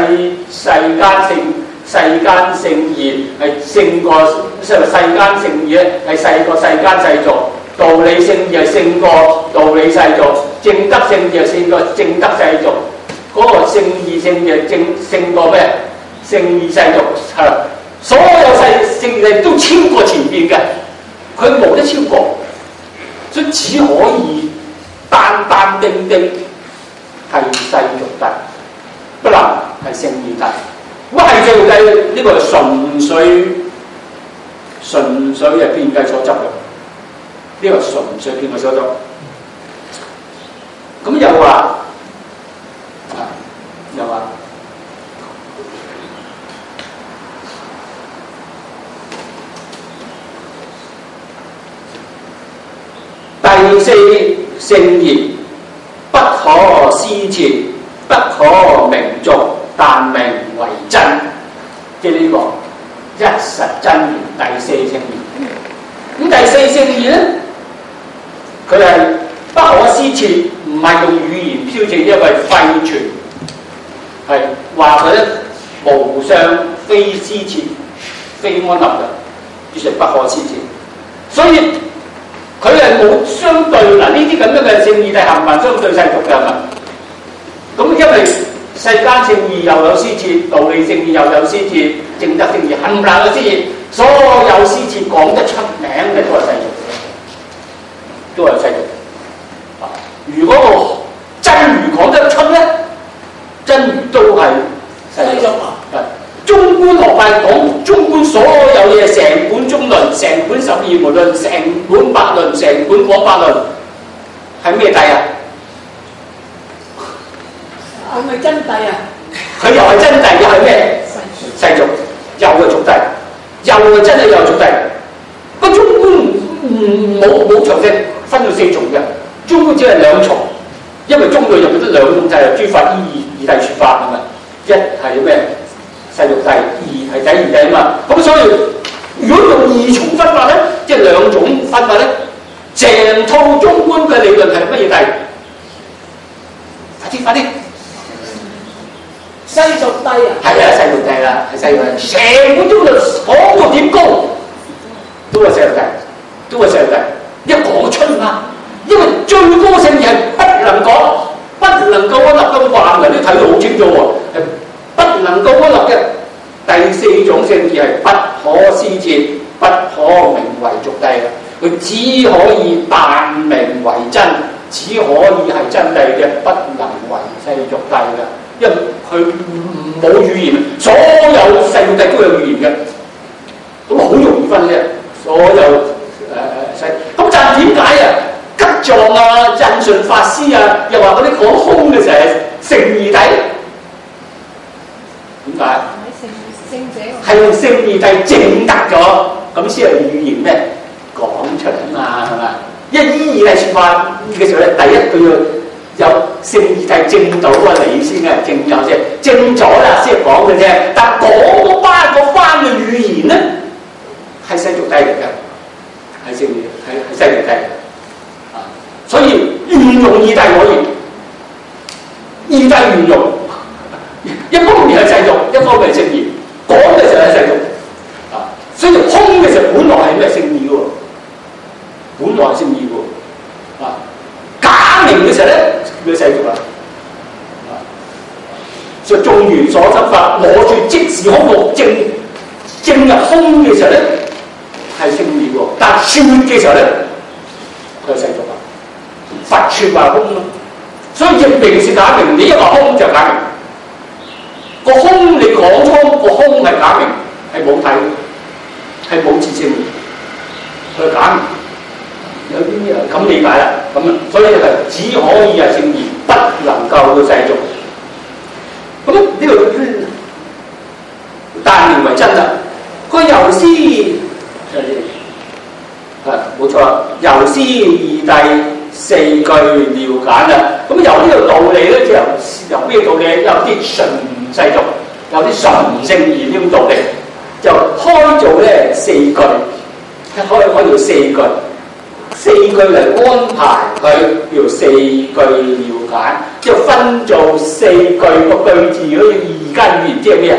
世間聖義係勝過，即係世間聖義咧係勝過世間世俗，道理聖義係勝過道理世俗，正德聖義係勝過正德世俗，嗰個聖義聖義勝過咩？聖義世俗係啦，所有聖義都超過前邊嘅，佢冇得超過，所以只可以單單丁丁係世俗諦，不能係聖義諦。如果係世俗諦，呢個係純粹係遍計所執嘅，呢個係純粹遍計所執。咁又話，第四聖言不可思設，不可名續，但名為真，即係呢個一實真言第四聖言。咁第四聖言咧，佢係不可思設，唔係用語言標證，因為廢傳係話佢咧無相非思設非安立嘅，於是不可思設。所以佢係冇相對嗱，呢啲咁樣嘅聖義係冚唪唥相對世俗嘅嘛。咁因為世間聖義又有思設，道理聖義又有思設，正德聖義冚唪唥有思設，所有思設講得出名嘅都係世俗，都係世俗。如果個真如講得出咧，真如都係世俗。中觀學派講中觀所有嘢，成本中論、成本十二門論、成本百論、成本廣百論，係咩諦啊？ 係咪真諦啊？ 佢又係真諦，又係咩？世俗，又係俗諦，又係真諦，又係俗諦。個中觀冇詳細分到 4重嘅，中觀只係2重，因為中觀入面得2種制，諸法依義諦說法啊嘛，一係咩世俗諦，二係第二諦啊嘛。咁所以如果用2重分法咧，即係2種分法咧，成套中觀嘅理論係乜嘢諦？快啲！ 世俗諦啊！ 係啊，世俗諦啦，係世俗諦。成本中就講到點高，都係世俗諦，都係世俗諦。一講出嘛，因為最高聖義係不能講，不能夠安立咁話，人都睇到好清楚喎，係不能夠安立嘅。第4種聖義係不可思設，不可名為俗諦嘅，佢只可以扮名為真。只可以係真諦嘅，不能為世俗諦嘅，因為佢冇語言，所有世俗諦都有語言嘅，咁好容易分啫。所有世咁就係點解啊？吉藏啊、印順法師啊，又話嗰啲講空嘅時候係聖義諦，點解？係用聖義諦證得咗，咁先係語言咩講出嚟嘛，係嘛？因為依義諦說法嘅時候咧，第一佢要有聖義諦證到啊你先啊，證有啫，證咗啦先講嘅啫。但講嗰班嘅語言咧，係世俗諦嚟嘅，係聖義，係世俗諦啊。所以沿用義諦可以，義諦沿用，一方面係世俗，一方面係聖義。講嘅時候係世俗啊，所以空嘅時候本來係咩聖義嘅喎？本來係聖義喎，啊假名嘅時候咧，叫世俗啦，啊，所以眾緣所生法，攞住即時空無證入空嘅時候咧，係聖義喎，但說嘅時候咧，佢係世俗啦。佛說話空咯，所以譯名是假名，你一話空就假名。個空你講錯，個空係假名，係冇體，係冇自性，佢係假名。有啲咁理解啦，咁啊，所以係只可以係聖義，不能夠去世俗。咁呢度但名為真啦。個由師冇錯，由師義諦4句了解啦。咁由呢個道理咧，就由咩道理？有啲純世俗，有啲純聖義呢種道理，就開做咧4句，開做4句。4句嚟安排佢叫4句了解，即係分做4句個句字嗰啲2間語言，即係咩啊？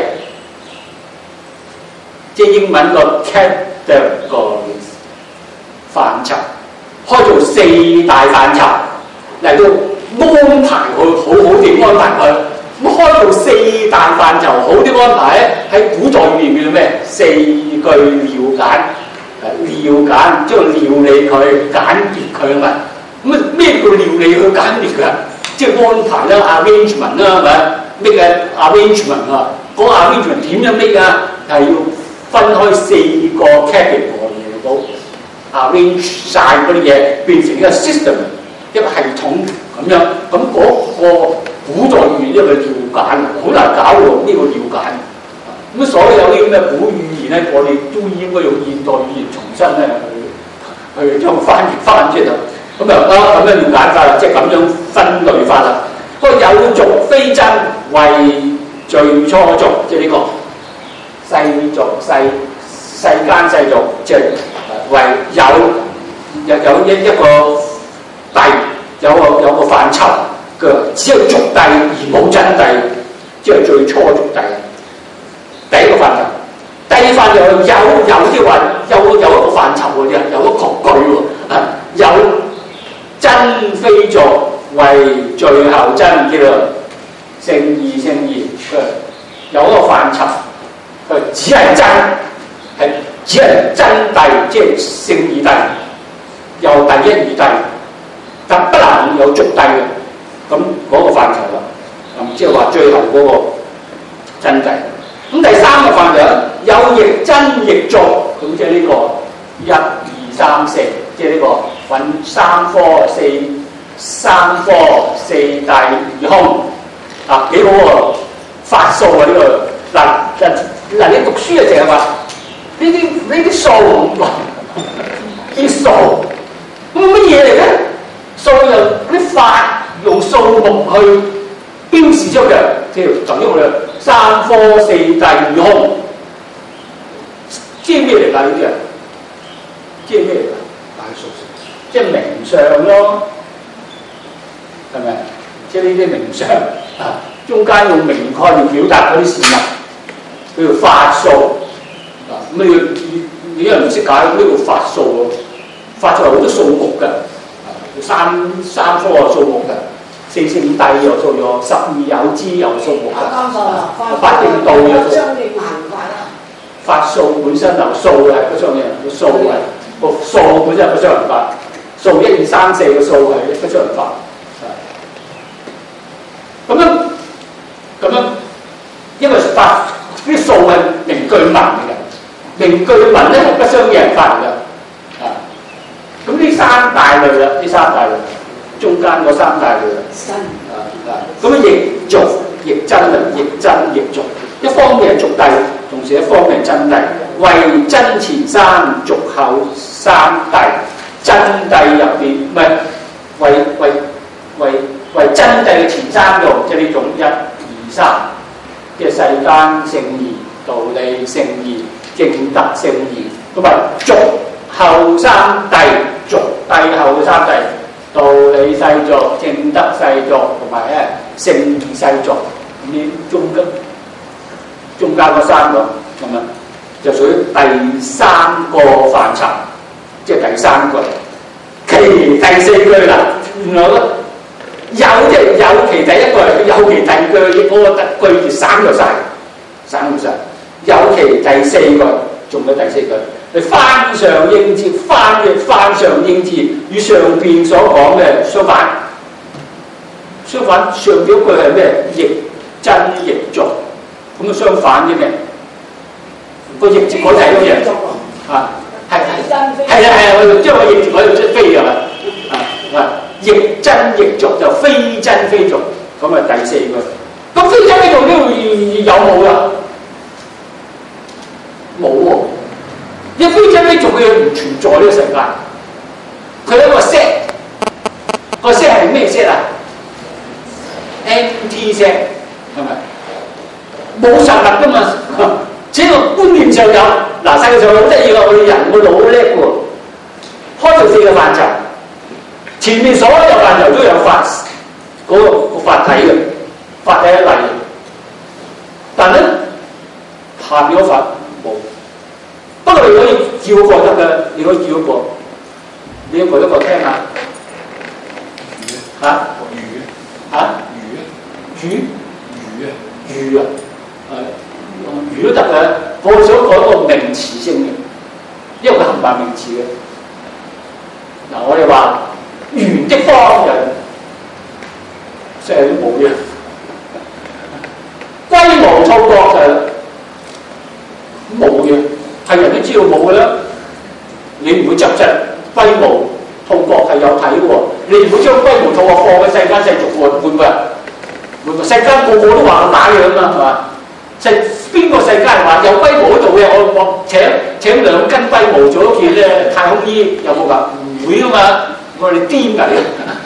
即係英文個 categories 範疇，開做4大範疇嚟到安排佢，好好地安排佢。咁開做4大範疇，好啲安排咧，喺古代語言叫做咩？4句了解。了解，即係料理佢、簡潔佢啊嘛。咁啊咩叫料理佢、簡潔佢啊？即係安排啦、arrangement 啦，係咪？咩嘅 arrangement 啊？嗰 arrangement 點樣咩啊？係要分開4個 category 嚟到 arrange 晒嗰啲嘢，變成一個 system， 一個系統咁樣。咁嗰個古代語言一個了解，好難搞喎呢個了解。咁所有啲咁嘅古語言咧，我哋都應該用現代語言重新咧去將翻譯翻出嚟。咁咁樣了解法啦，即係咁樣分類法啦。不過有俗非真，為最初俗，即係呢個世俗世間世俗，即係為有一個諦，有個範疇嘅，只有俗諦而冇真諦，即係最初俗諦。第一個範疇，第二範疇有啲話有一個範疇嘅啫，有個確據喎，有真非俗為最後真，叫做聖義，佢有一個範疇，佢只係真，係只係真諦，即係聖義諦，有第一義諦，但不能有俗諦嘅，咁嗰個範疇啦，咁即係話最後嗰個真諦。咁第三個範疇有亦真亦俗，咁即係呢個1、2、3、4，即係呢個分3科4諦2空，啊幾好喎，法數啊呢個嗱你讀書啊淨係話呢啲數，啲數咁乜嘢嚟咧？ 所以就啲法用數目去標示出嘅，即係就因為三科四諦二空，知咩嚟㗎呢啲啊？知咩嚟㗎？ 大數成， 即係名相咯，係咪？即係呢啲名相啊，中間用名概念表達嗰啲事物，叫做法數啊。咁你有人唔識解呢個法數喎？法數係好多數目㗎，三科有數目㗎，四聖諦有數目，十二有支有數目㗎，法正道有數目。法數本身就數係不相應，個數係個數本身係不相應法，數1、2、3、4個數係不相應法。咁樣，因為法啲數係名句文嚟嘅，名句文咧係不相應法嚟嘅。咁呢三大類啦，呢三大類，中間嗰三大類啦。咁樣亦俗亦真啊，亦真亦俗。一方面係俗諦，同時一方面係真諦。為真前三，俗後三諦。真諦入邊唔係為真諦嘅前三用，即係呢種1、2、3，即係世間聖義、道理聖義、正德聖義。咁啊，俗後三諦，俗諦後三諦，道理世俗、正德世俗同埋咧聖義世俗。呢中間嗰三個咁啊，就屬於第三個範疇，即係第三句。其第四句啦，原來有其第一句，有其第二句，嗰個句子省咗晒。有其第四句，仲有第四句，你翻上應節，翻上應節，與上邊所講嘅相反。上邊嗰句係咩？亦真亦俗。咁啊相反嘅咩？個譯字改就係嗰樣啊，係將個譯字改到出飛㗎嘛啊！亦真亦俗就非真非俗，咁啊第四句。咁非真非俗呢度有冇啊？冇喎，因為非真非俗嘅嘢唔存在呢個世界。佢有一個 set，個 set 係咩 set 啊 ？NT set 係咪？冇實物㗎嘛，只係個觀念上有。嗱，世界上好得意㗎，我哋人個腦好叻㗎喎，開到4個範疇，前面所有範疇都有法嗰個法體嘅，法體一例。但咧下邊嗰法冇。不過你可以叫個得嘅，你可以叫個，你要舉一個聽下嚇魚啊！魚都得嘅，我想改個名詞性嘅，因為佢含埋名詞嘅。嗱，我哋話圓的方人，即係都冇嘅。龜毛兔角就冇嘅，係人都知道冇嘅啦。你唔會執龜毛兔角係有睇嘅喎，你唔會將龜毛兔角放喺世間世俗會唔會啊？世間個個都話我打樣啊，係嘛？邊個世界話有龜毛嗰度嘅？我請2斤龜毛做一件咧太空衣，有冇㗎？唔會㗎嘛，我哋癲㗎。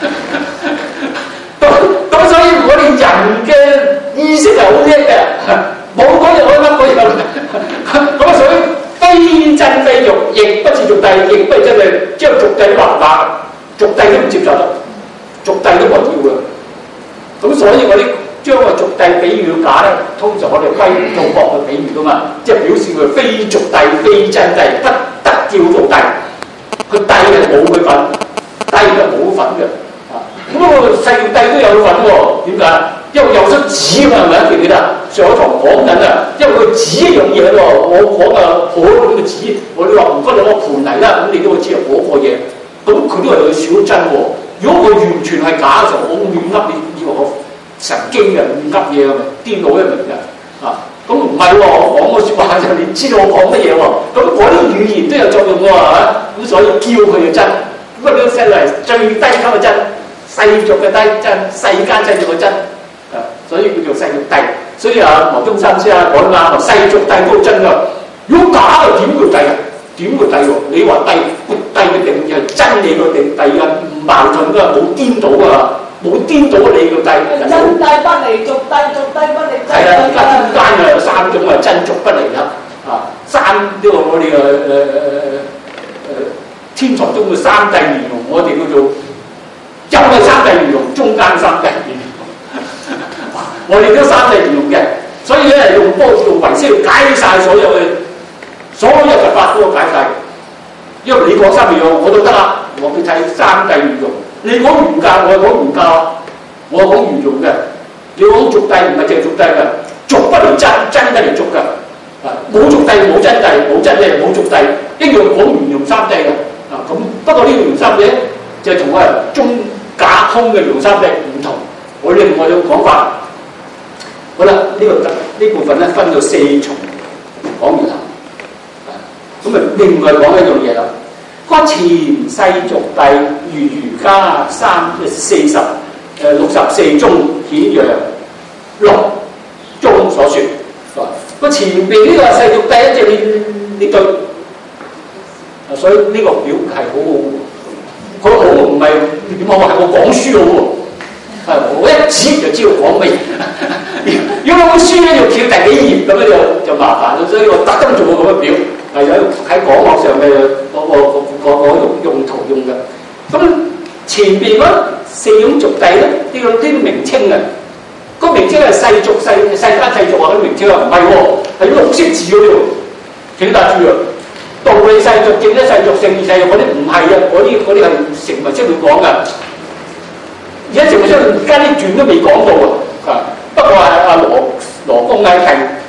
咁所以我哋人嘅意識係好叻嘅，冇嗰樣可以噏嗰樣。咁所以非真非俗，亦不是俗諦，亦不是真諦，將俗諦畫畫，俗諦都唔接受得，俗諦都唔要㗎。咁所以我哋將個俗諦比喻假咧，通常我哋龜毛兔角去比喻噶嘛，即係表示佢非俗諦、非真諦，不得叫做諦。佢諦係冇佢份，諦係冇份嘅。咁個世俗諦都有份喎，點解？因為有張紙嘛，係咪？記唔記得？上一堂講緊啊，因為佢紙一樣嘢喎，我講啊，火咁嘅紙，我哋話唔該攞個盤嚟啦，咁你都會知道嗰個嘢。咁佢都係有少真喎。如果佢完全係假嘅時候，我亂噏，你以為我神經嘅亂噏嘢係咪？顛倒一明嘅啊！咁唔係喎，我講個説話就你知道我講乜嘢喎？咁嗰啲語言都有作用喎，係嘛？咁所以叫佢嘅真，咁啊寫嚟最低級嘅真，世俗嘅低真，世間世俗嘅真啊！所以叫做世俗諦。所以啊，牟宗三先生講啦，世俗諦都真㗎。如果假嘅點叫諦啊？點叫諦喎？你話諦嘅定義係真理嘅定義啊？ 矛盾㗎，冇顛倒㗎，冇顛倒你個帝。 真帝不離俗帝，俗帝不離真帝。 係啊，而家中間啊三種啊真俗不離啦，呢個我哋天台中嘅三帝圓融，我哋叫做又係三帝圓融，中間三帝圓融，我哋都三帝圓融嘅，所以咧用唯識嚟解晒所有佛法都解晒。因為你講三帝圓融我都得啦，我俾睇三帝圓融。你講儒教，我係講儒教，我係講圓融嘅。你講俗帝唔係淨係俗帝嘅，俗不離真，真不離俗嘅。冇俗帝冇真帝，冇真帝冇俗帝，一樣講圓融三帝嘅。咁不過呢個圓融三帝就同我哋中假空嘅圓融三帝唔同。我另外有講法。好啦，呢部分咧分到四重講完啦。咁啊，另外講一樣嘢啦。嗰前世俗帝如儒家64宗顯揚6宗所說。個前邊呢個世俗帝一隻呢對，所以呢個表係好好，佢好唔係點講係我講書好喎，我一指就知道講乜嘢。如果本書咧要跳第幾頁咁咧就麻煩啦，所以我特登做個咁嘅表，係有喺講學上嘅嗰用途用嘅。咁前邊嗰4種俗帝咧，呢個名稱啊。個名稱係世間世俗啊！嗰啲名稱啊，唔係喎，係綠色字嗰啲喎，請大注意啊！道理世俗、正一世俗、聖義世俗嗰啲唔係啊，嗰啲係成文先會講㗎。而家成文先而家啲段都未講到啊！不過係阿羅公喺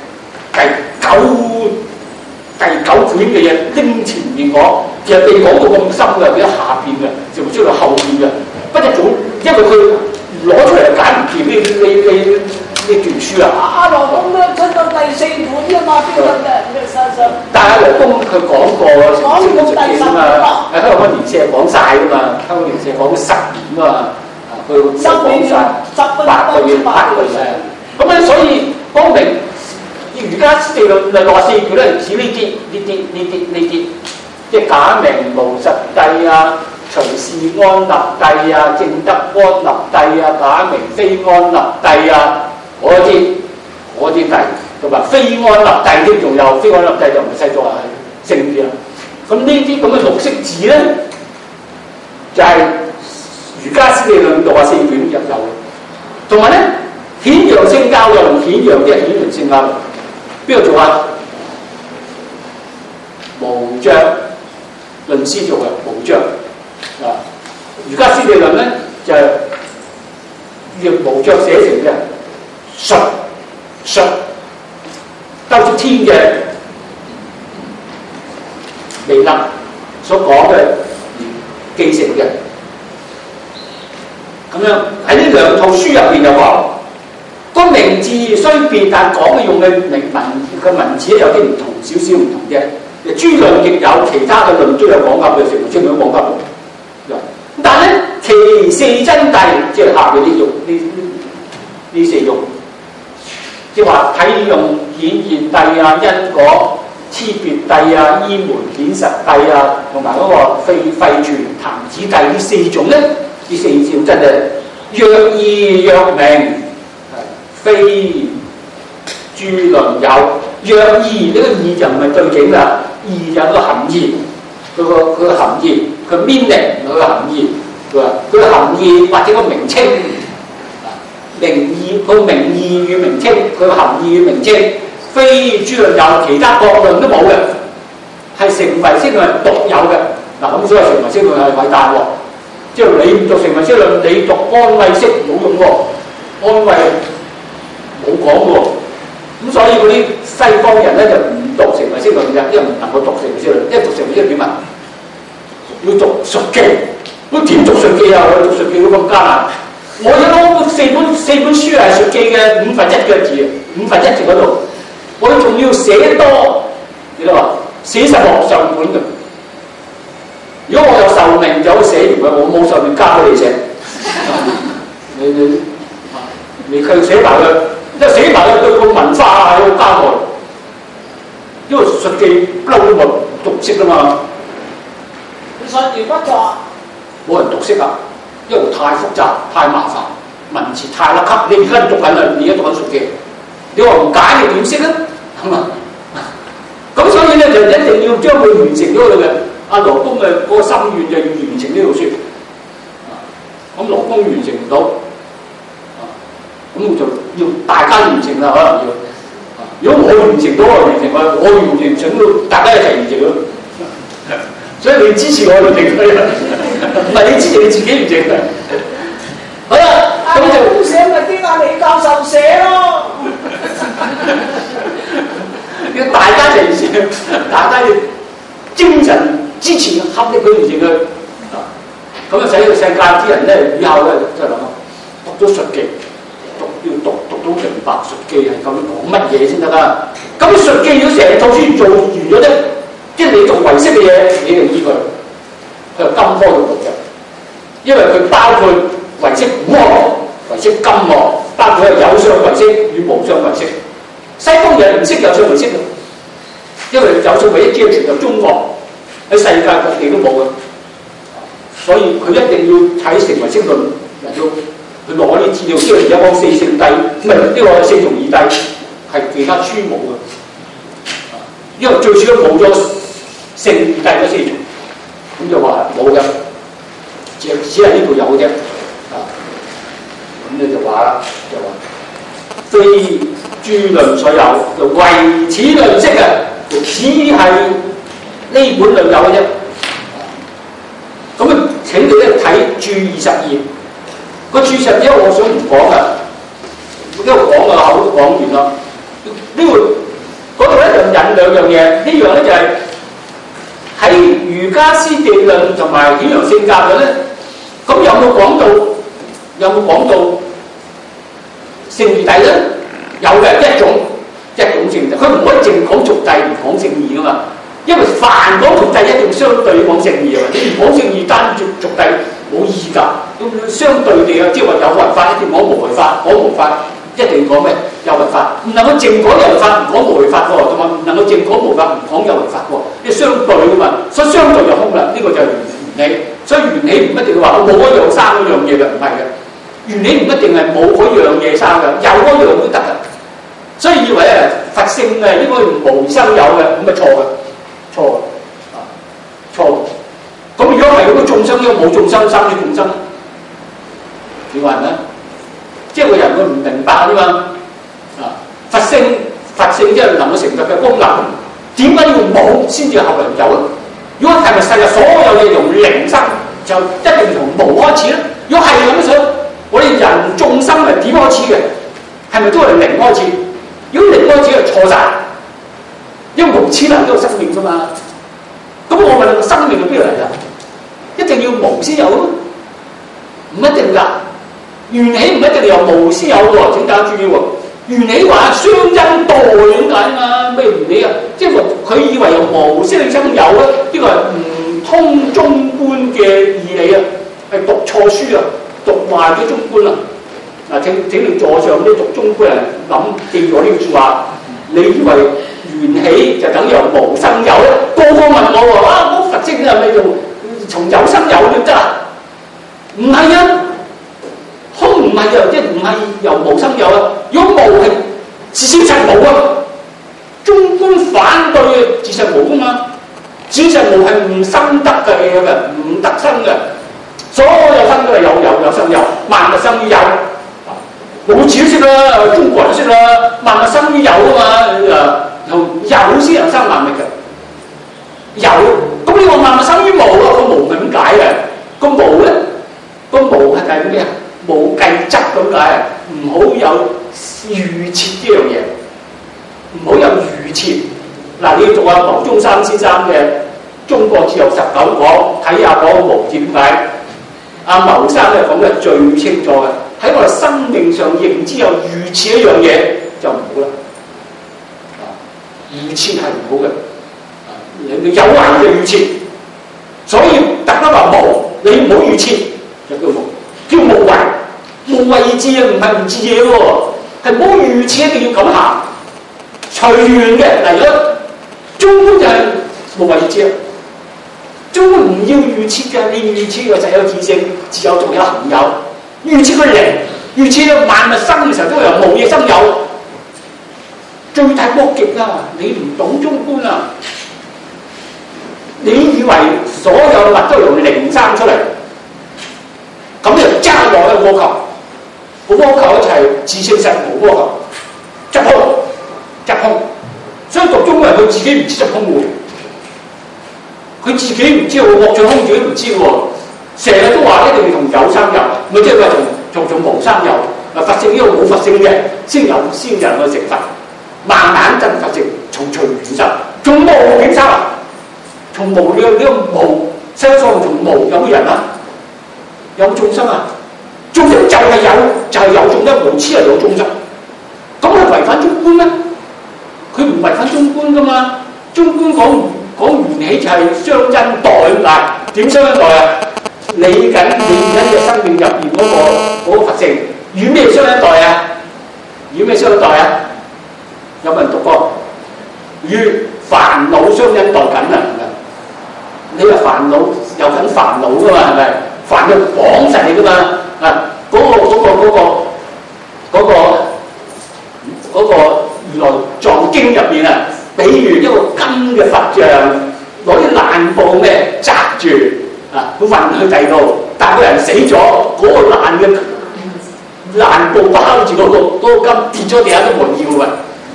第九卷嘅嘢拎前面講，其實未講到咁深嘅，喺下邊嘅，就唔知道後邊嘅。不過總因為佢。攞出嚟解唔掂呢段書啊！ 阿羅公都出到第4本㗎嘛，邊個嘅？ 但係阿羅公佢講過正俗經啊嘛，喺香港年社講晒㗎嘛，香港年社講10年㗎嘛，佢講晒8個月。咁咧，所以講明儒家思地論64卷咧，指呢啲，即係假名無實帝啊！隨事安立帝啊，正德安立帝啊，假名非安立帝啊，嗰啲帝同埋非安立帝添，仲有非安立帝就唔係世俗啊，係正啲啊。咁呢啲咁嘅綠色字咧，就係儒家思地論64卷入有嘅。同埋咧，顯揚性教論，顯揚即係顯揚性教論，邊個做啊？無著論師做嘅，無著。儒家思地論咧就係用無著寫成嘅術兜出天嘅微能所講嘅記成嘅，咁樣喺呢兩套書入邊就講個名字雖變，但講嘅用嘅文字有啲唔同，少少唔同啫。諸論亦有其他嘅論都有講法，譬如成文清都講法。但係咧，其四真諦即係下邊呢4種，即係話體用顯現諦啊、因果差別諦啊、依門顯實諦啊，同埋嗰個廢傳談子諦呢4種咧，呢4種真係若義若名，非諸論有。若義呢個義就唔係對境啦，義有個含義，佢個含義，佢 meaning 佢個含義。佢嘅含義或者個名稱，名義佢名義與名稱，佢嘅含義與名稱，非諸論有，其他各論都冇嘅，係成唯識論獨有嘅。咁所以成唯識論係偉大喎。即係你唔讀成唯識論，你讀安慧識冇用喎，安慧冇講喎。咁所以嗰啲西方人咧就唔讀成唯識論嘅，因為唔能夠讀成唯識論，因為讀成唯識點啊？要讀述記。都點讀述記啊？我讀述記都咁艱難。我有攞4本書係述記嘅1/5嘅字，1/5字嗰度，我仲要寫多，幾多啊？40個上本嘅。如果我有壽命就可以寫完嘅，我冇壽命交俾你寫。你佢寫埋佢，即係寫埋佢對個文化有交代。因為述記不嬲都冇讀識㗎嘛。 信如不作。 冇人讀識啊，因為太複雜、太麻煩，文字太甩級。你而家讀緊啦，你而家讀緊《述記》，你話唔解你點識啊？係嘛？咁所以咧就一定要將佢完成咗佢嘅。阿羅公嘅嗰個心願就要完成呢套書。咁羅公完成唔到，咁就要大家完成啦，可能要。如果我完成到，我完成我完成到，大家一齊完成咯。所以你支持我完成佢，唔係你支持你自己完成佢。好啦，咁就寫咪啲阿李教授寫咯。 要大家一齊完成，大家要精神支持，合力去完成佢。咁啊，使到世界啲人咧，以後咧即係諗讀咗《述記》，要讀到明白《述記》係究竟講乜嘢先得啦。咁《述記》要成套書做完咗咧，即係你做唯識嘅嘢，你就依佢係金科度讀嘅，因為佢包括唯識古學、唯識金學，包括係有相唯識與無相唯識。西方人唔識有相唯識嘅，因為有相唯識只係傳入中國，喺世界各地都冇嘅。所以佢一定要睇成唯識論嚟到去攞啲資料，因為而家講四聖諦，唔係呢個四重義諦係其他書冇嘅，因為最少都冇咗聖義諦嗰四重，咁就話冇嘅，只係呢度有嘅啫。咁你就話啦，就話非諸論所有，就唯此論釋嘅，只係呢本論有嘅啫。咁啊，請你咧睇注22，個注22我想唔講啦，因為講個口都講完啦。呢度嗰度咧就引兩樣嘢，一樣咧就係喺瑜伽師地論同埋顯揚性格論咧，咁有冇講到聖義諦咧？有嘅，一種聖義，佢唔可以淨講俗諦唔講聖義噶嘛。因為凡講俗諦一定相對講聖義啊！你唔講聖義單俗諦冇意義㗎，咁相對地啊，即係話有為法一定講無為法，講無法一定講咩有為法，唔能夠淨講有為法唔講無為法喎，同埋唔能夠淨講無為法唔講有為法喎，即係相對㗎嘛，所以相對就空啦。呢個就係緣起，所以緣起唔一定話我冇嗰樣生嗰樣嘢嘅，唔係嘅，緣起唔一定係冇嗰樣嘢生嘅，有嗰樣都得嘅。所以以為啊佛性啊應該無生有嘅，咁係錯嘅。錯。咁如果係嗰個眾生，因為冇眾生生於眾生，你話係咪？即係個人佢唔明白啫嘛。佛性即係能夠成就嘅功能，點解要冇先至後來有咧？如果係咪世界所有嘢用零生，就一定從無開始咧？如果係咁想，我哋人眾生係點開始嘅？係咪都係零開始？如果零開始係錯晒。因為無始能都有生命㗎嘛，咁我問你生命係邊度嚟㗎？一定要無先有咯，唔一定㗎。緣起唔一定由無先有喎，請大家注意喎。緣起話相因墮點解嘛？咩緣起啊？即係話佢以為由無先生有咧，呢個係唔通中觀嘅義理啊，係讀錯書啊，讀壞嘅中觀啊。嗱，請你座上啲讀中觀人諗記住呢句話，你以為緣起就等於由無生有咧？個個問我喎，我佛經係咪用從有生有都得啊？唔係啊，空唔係啊，即係唔係由無生有啊？如果無係自性實無啊，中觀反對自性無噶嘛？自性無係唔生得嘅嘢嘅，唔得生嘅。所有生都係有生有，萬物生於有。老子都識啦，中國人都識啦，萬物生於有噶嘛？有先有生萬物嘅，有咁你話萬物生於無咯？個無係點解嘅？個無咧，個無係計咩啊？無計則咁解啊！唔好有預設呢樣嘢，唔好有預設。嗱，你要讀下牟宗三先生嘅《中國哲學19講》，睇下嗰個無字點解。阿牟生咧講得最清楚嘅，喺我哋生命上認知有預設一樣嘢就唔好啦。預設係唔好嘅，你有為嘅預設，所以特登話無，你唔好預設就叫無，叫無為，無為而治啊，唔係唔治嘢喎，係唔好預設一定要咁行，隨緣嘅。嗱，如果中觀就係無為而治， 中觀唔要預設嘅，你預設嘅就有自性，自有仲有恒有。預設個零，預設個萬物生嘅時候都由無嘢生有。最大惡極啊！你唔懂中觀啊！你以為所有物都由零生出嚟，咁就揸落去魔球，個魔球一齊自性實無魔球，執空，執空。所以讀中觀人佢自己唔知執空喎，佢自己唔知喎，惡盡空自己唔知喎，成日都話一定要同有生有，咪即係話同無生有。佛性呢個冇佛性嘅，先有先人去成佛。慢慢真佛性，從隨緣生，從無點生啊？從無呢個無，世界上從無有冇人啊？有眾生啊？眾生就係有，就係有眾生，無痴係有眾生。咁係違反中觀咩？佢唔違反中觀噶嘛？中觀講緣起就係相因代嗱，點相因代啊？理緊嘅生命入邊嗰個佛性，與咩相因代啊？與咩相因代啊？有冇人讀過？與煩惱相因代緊啊！你話煩惱有緊煩惱噶嘛？係咪？煩惱綁實你噶嘛？啊！嗰個如來藏經入邊啊，比如一個金嘅佛像，攞啲爛布咩紮住啊，佢運去第二度，但係個人死咗，嗰個爛布包住嗰個金跌咗地下都冇人要嘅。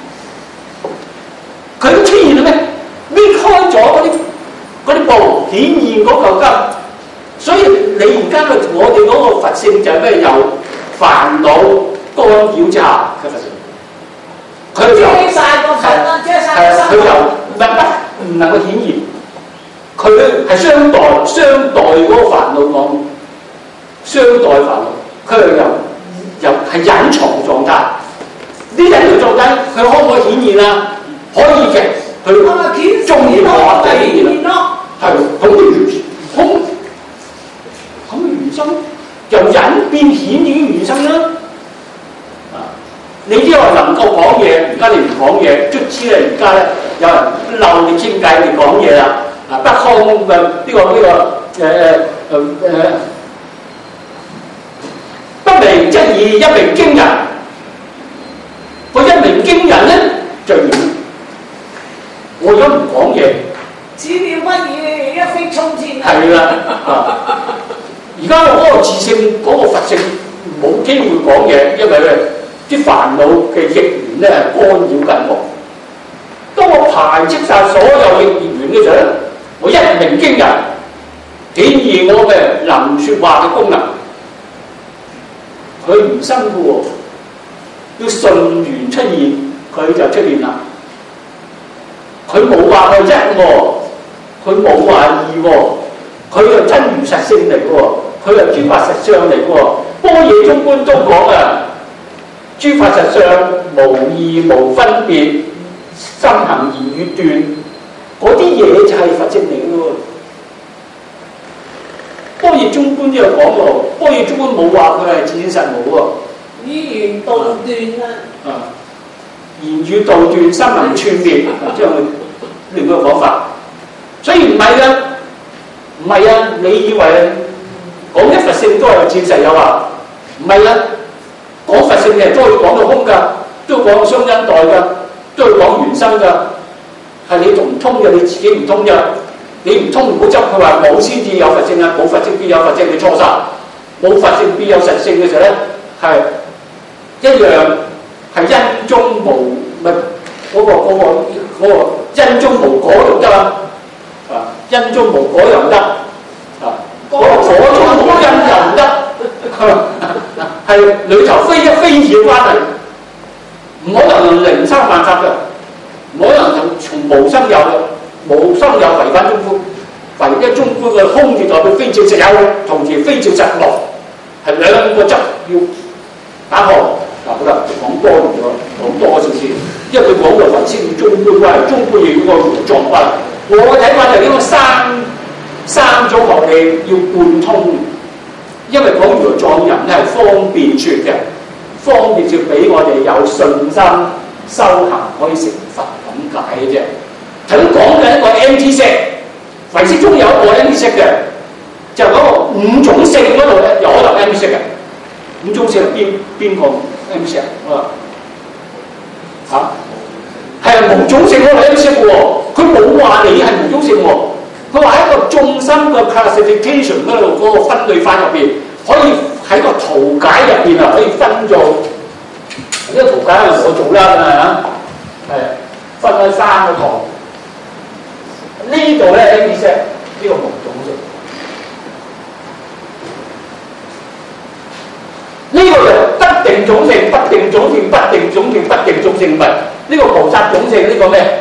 佢都出現啦咩？搣開咗嗰啲布，顯現嗰嚿金。所以你而家我哋嗰個佛性就係咩？有煩惱干擾之下嘅佛性。佢就佢就唔能夠顯現。佢係相待嗰個煩惱講，相待煩惱。佢又係隱藏狀態。呢隱藏狀態，佢可唔可以顯現啊？可以嘅，佢中意話就顯現咯。係，咁嘅原生，由隱變顯已經原生啦。啊，你呢個能夠講嘢，而家你唔講嘢，卒之咧，而家咧有人鬧你傾偈，你講嘢啦。啊，北康不明則已，一鳴驚人。個一鳴驚人咧就完。我而家唔講嘢， 只了不已，一飛沖天。 係啦，而家嗰個自性、嗰個佛性冇機會講嘢，因為咧啲煩惱嘅逆緣咧係干擾緊我。當我排斥晒所有逆緣嘅時候咧，我一鳴驚人，顯現我嘅能説話嘅功能。佢唔生嘅喎，要順緣出現，佢就出現啦。佢冇話佢一喎，佢冇話二喎，佢又真如實性嚟嘅喎，佢又諸法實相嚟嘅喎。般若中觀都講啊，諸法實相無異無分別，心行言語斷，嗰啲嘢就係佛性嚟嘅喎。般若中觀都有講喎，般若中觀冇話佢係自性實無喎。 語言道斷啊！ 言語道斷，心行串滅，即係另一個講法。所以唔係㗎，唔係啊！你以為講一佛性都係自性實有啊？唔係啊！講佛性嘅都可以講到空㗎，都講到相因代㗎，都要講原生㗎。係你仲唔通嘅，你自己唔通㗎。你唔通唔好執佢話冇先至有佛性啊，冇佛性必有佛性，你錯晒。冇佛性必有實性嘅時候咧，係一樣係因中無咪嗰個因中無果又得啊！因中無果又得啊！嗰個果中無因又唔得，係裏頭非一非二嘅關係，唔可能用零生萬法嘅，唔可能從無生有嘅，無生有違反中觀，唯一中觀嘅空字代表非照實有，同時非照實無，係兩個質要打破。嗱，好啦，講多咗，講多少少，因為佢講到佛先與中觀關係，中觀亦嗰個狀關係。我嘅睇法就係應該三種學理要貫通，因為講如來藏人咧係方便説嘅，方便説俾我哋有信心修行可以成佛咁解嘅啫。頭先講嘅一個 empty set， 唯識中有一個 empty set 嘅，就嗰個五種性嗰度咧，有可能 empty set 嘅。五種性邊個 empty set 啊？係無種性嗰個 empty set 喎，佢冇話你係無種性喎，佢話喺一個眾生嘅 classification 嗰度嗰個分類法入邊，可以喺個圖解入邊啊，可以分做呢個圖解係我做啦，係分開三個圖。呢度咧 empty set 呢個無種性。呢個就不定種性、不定種性、不定種性、不定種性，唔係呢個菩薩種性，呢個咩？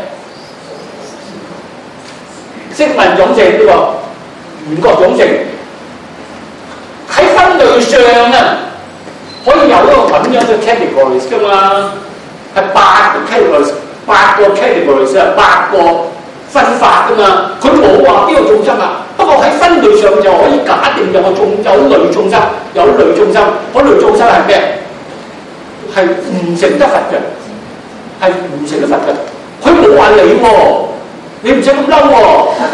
聲聞種性，呢個緣覺種性。喺分類上啊，可以有一個咁樣嘅 categories 㗎嘛，係八個 categories 啊，八個分法㗎嘛。佢冇話邊個眾生啊。不過喺分類上就可以假定有類眾生，有類眾生。嗰類眾生係咩？係唔成得佛嘅，係唔成得佛嘅。佢冇話你喎，你唔使咁嬲喎。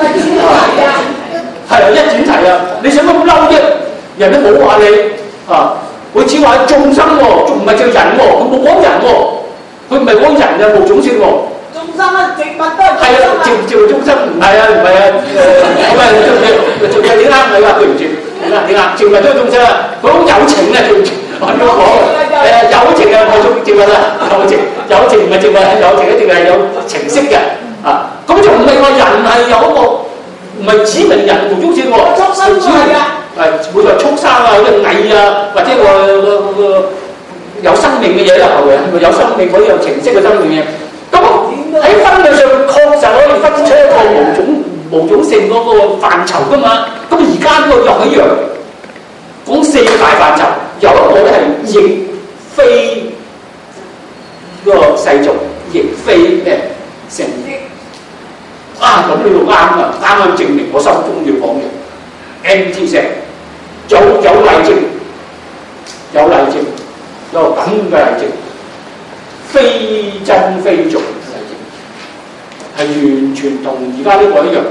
係啊，一轉題啊，你使乜咁嬲啫？人都冇話你啊，佢只話眾生喎，仲唔係叫人喎？佢冇講人喎，佢唔係講人嘅無種性喎。 眾生啊，植物都係係啊，召眾生唔係啊，唔係啊，咁啊，仲有點啱你話對唔住，點啊？召物都係眾生啊，佢講有情啊，對唔住，我要講係啊，有情啊，冇種召物啊，有情唔係召物，有情一定係有情識嘅啊，咁就唔係話人係有一個，唔係指明人無種性喎， 畜生都係啊， 係會話畜生啊，嗰啲蟻啊，或者個有生命嘅嘢啦，係咪？有生命可以有情識嘅生命嘅。咁喺分類上確實可以分出一個無種性嗰個範疇㗎嘛。咁而家呢個又一樣，講四大範疇，有一個咧係亦非嗰個世俗，亦非咩成啊。咁呢度啱啊，啱證明我心中要講嘅 empty set， 有例證，有例證，有咁嘅例證。非真非俗係完全同而家呢個一樣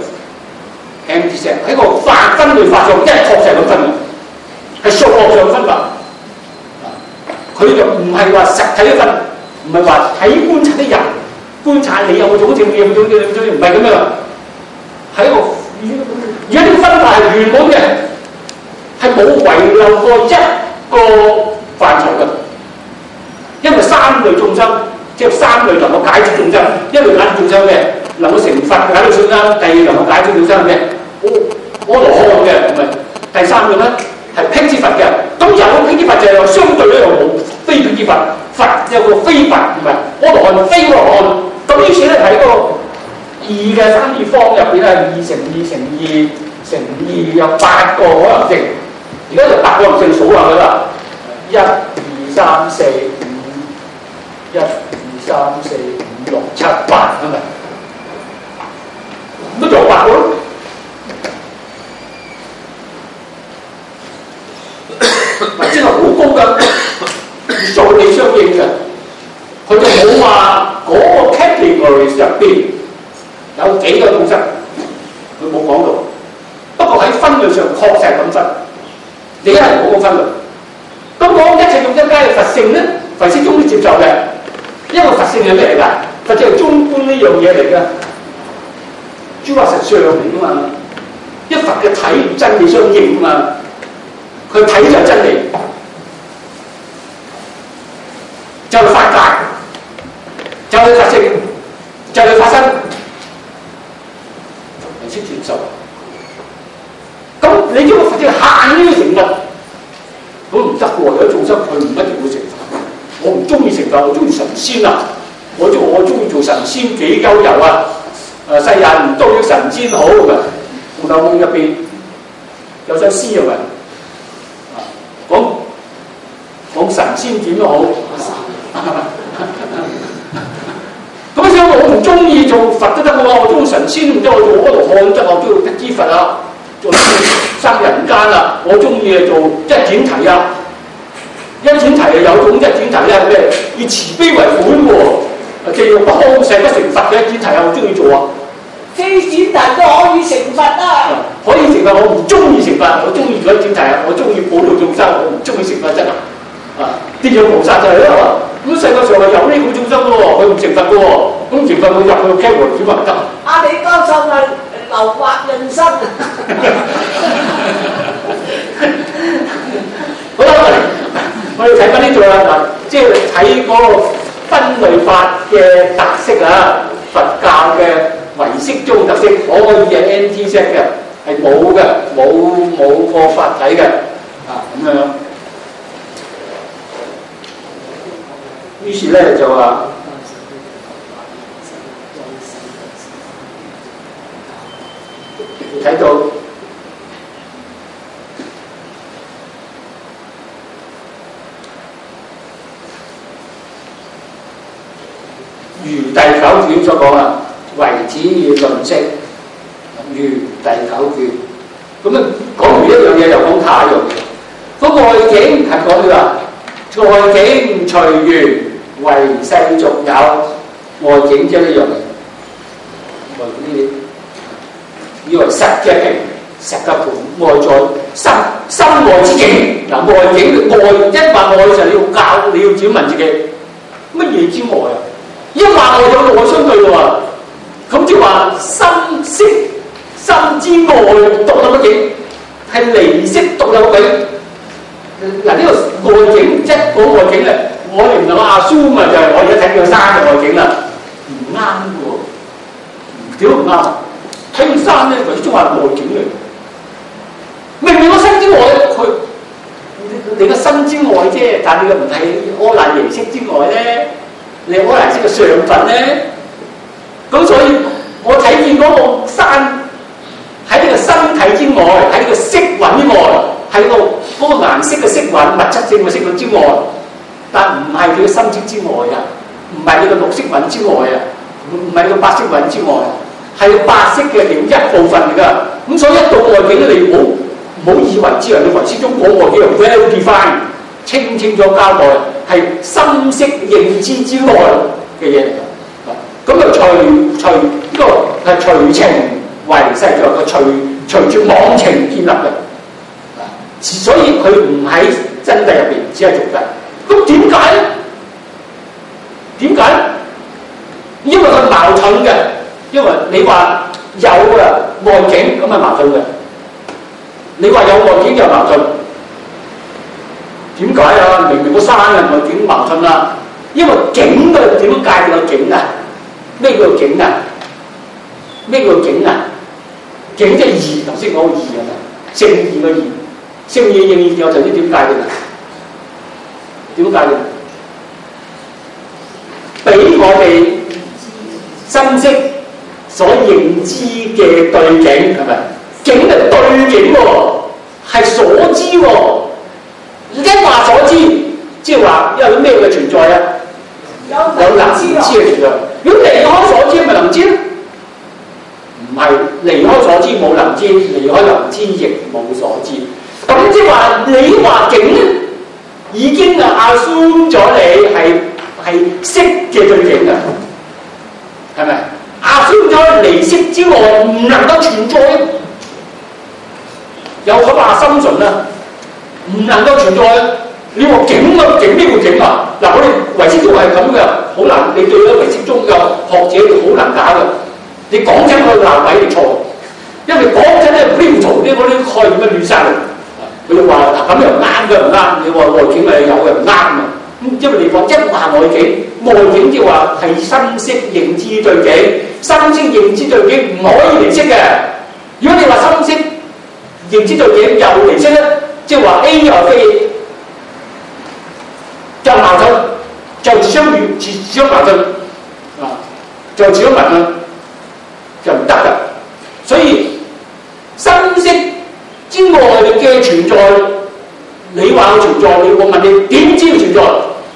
empty set， 喺個法分類法上一確實咁分嘅，係數學上分法。佢就唔係話實體嘅分，唔係話睇觀察啲人，觀察你有冇種性，有冇種性，唔係咁樣。喺個而家啲分法係完滿嘅，係冇遺漏過一個範疇嘅。因為三類眾生，即係三類能夠解決眾生。一類解決眾生咩？能夠成佛解決眾生。第二能夠解決眾生咩？阿羅漢嘅，唔係。第三個咧係辟支佛嘅。咁有辟支佛就有相對咧又冇非辟支佛，佛有個非佛，唔係阿羅漢非阿羅漢。咁於是咧喺個二嘅三次方入邊係2乘2乘2乘2有8個可能性。而家就8個可能性數下佢啦，1、2、3、4、5。1、2、3、4、5、6、7、8咁咪，乜就8個咯？咪真係好高嘅，數理相應嘅。佢就冇話嗰個 category 入邊有幾個眾生，佢冇講到。不過喺分類上確實係咁分，你係冇個分類。咁講一切眾生皆係佛性咧，佛性中都接受嘅。因為佛性係咩嚟㗎？佛性係中觀呢樣嘢嚟㗎，諸法實相嚟㗎嘛。一佛嘅體真理相應㗎嘛，佢體就係真理，就係法界，就係佛性，就係法身，佛識接受。咁你將個佛性限於成佛，咁唔得喎。有啲眾生佢唔一定會成佛。我唔中意成佛，我中意神仙啊！我中意做神仙幾鳩油啊！世人都要神仙好嘅。紅樓夢入邊有首詩係咪？講神仙點都好。咁所以我唔中意做佛都得嘅喎，我中意神仙唔得，我做阿羅漢得，我中意辟支佛啊，做生人間啊，我中意做一轉題啊。一轉題係有種一轉題咧，咩？以慈悲為本喎，即係不空誓不成佛嘅一轉題啊！我中意做啊！ 非點題都可以成佛啊！ 可以成佛，我唔中意成佛，我中意嗰點題啊！我中意普度眾生，我唔中意成佛真啊！啲有菩薩就係啦，咁世界上係有呢個眾生嘅喎，佢唔成佛嘅喎，咁成佛佢入去個 category 點話得？ 阿李教授咪流惑人生啊！ 好啦，我哋睇翻呢度啦，嗱，即係睇嗰個分類法嘅特色啊，佛教嘅唯識宗特色，可以係 NT set 嘅，係冇嘅，冇個法體嘅，咁樣。於是咧就話睇到如第九卷所講啊，唯子與論釋，如第九卷。咁啊講完一樣嘢又講下一樣嘢。個外境係講嘅話，外境隨緣唯世俗有，外境即係呢樣嘢。外境呢啲以為實嘅平，實嘅盤，外在心外之境。嗱，外境外一話外嘅時候，你要自己問自己乜嘢之外啊？一話外有內相對嘅喎，咁即係話心識心之外獨有嘅境，係離識獨有嘅境。嗱，呢個外境一講外境咧，我哋唔能夠assume就係我而家睇到山嘅外境啦，唔啱嘅喎，點唔啱？睇到山咧，佢都話外境嚟，明明我身之外，你個身之外啫，但係你唔係阿賴耶識之外咧。你阿賴識嘅上品咧，咁所以我睇見嗰個山喺呢個身體之外，喺呢個色蘊之外，喺嗰個顏色嘅色蘊、物質性嘅色蘊之外，但唔係佢嘅心識之外啊，唔係你個綠色蘊之外啊，唔係你個白色蘊之外，係白色嘅其中一部分嚟㗎。咁所以一到外境咧，你唔好以為之為你唯識中嗰外境 well defined，清楚交代。係心識認知之外嘅嘢嚟㗎，咁就隨呢個係隨情為世俗嘅隨住妄情建立嘅，所以佢唔喺真諦入邊，只係俗諦。咁點解咧？點解？因為佢矛盾嘅，因為你話有外境咁係矛盾嘅，你話有外境就矛盾。點解啊？明明個山啊，外境矛盾啦。因為境嘅點樣界定個境啊？咩叫境啊？咩叫境啊？境即係義，頭先講義啊嘛，聖義嘅義，聖義認義，我頭先點界定啊？點界定？俾我哋心識所認知嘅對境係咪？境係對境喎，係所知喎。一話所知，即係話有咩嘅存在啊？有能知嘅存在。如果離開所知，咪能知咧？唔係離開所知冇能知，離開能知亦冇所知。咁即係話你話境咧，已經assume咗你係識嘅對境啊，係咪？assume咗離識之外唔能夠存在，有咁話心純啦。唔能夠存在，你話境啊，境咩叫境啊？嗱，我哋唯識宗係咁嘅，好難。你對咗唯識宗嘅學者好難搞嘅。你講真佢鬧鬼你錯，因為講真咧 brutal 啲嗰啲概念嘅亂晒。佢就話咁又啱嘅唔啱，你話外境係有嘅唔啱啊。咁因為你講一話外境，外境即係話係心識認知對境，心識認知對境唔可以離識嘅。如果你話心識認知對境又離識咧？即係話 A 又非 A， 就矛盾，就自相矛盾就自相矛盾，就唔得㗎。所以心識之外嘅存在，你話佢存在，我問你點知佢存在？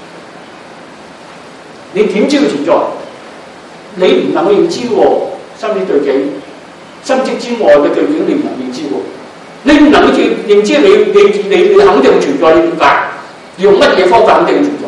你點知佢存在？你唔能夠認知喎，心識對境，心識之外嘅對境你唔能認知喎。你唔能夠認知你肯定存在，你點解？用乜嘢方法肯定存在？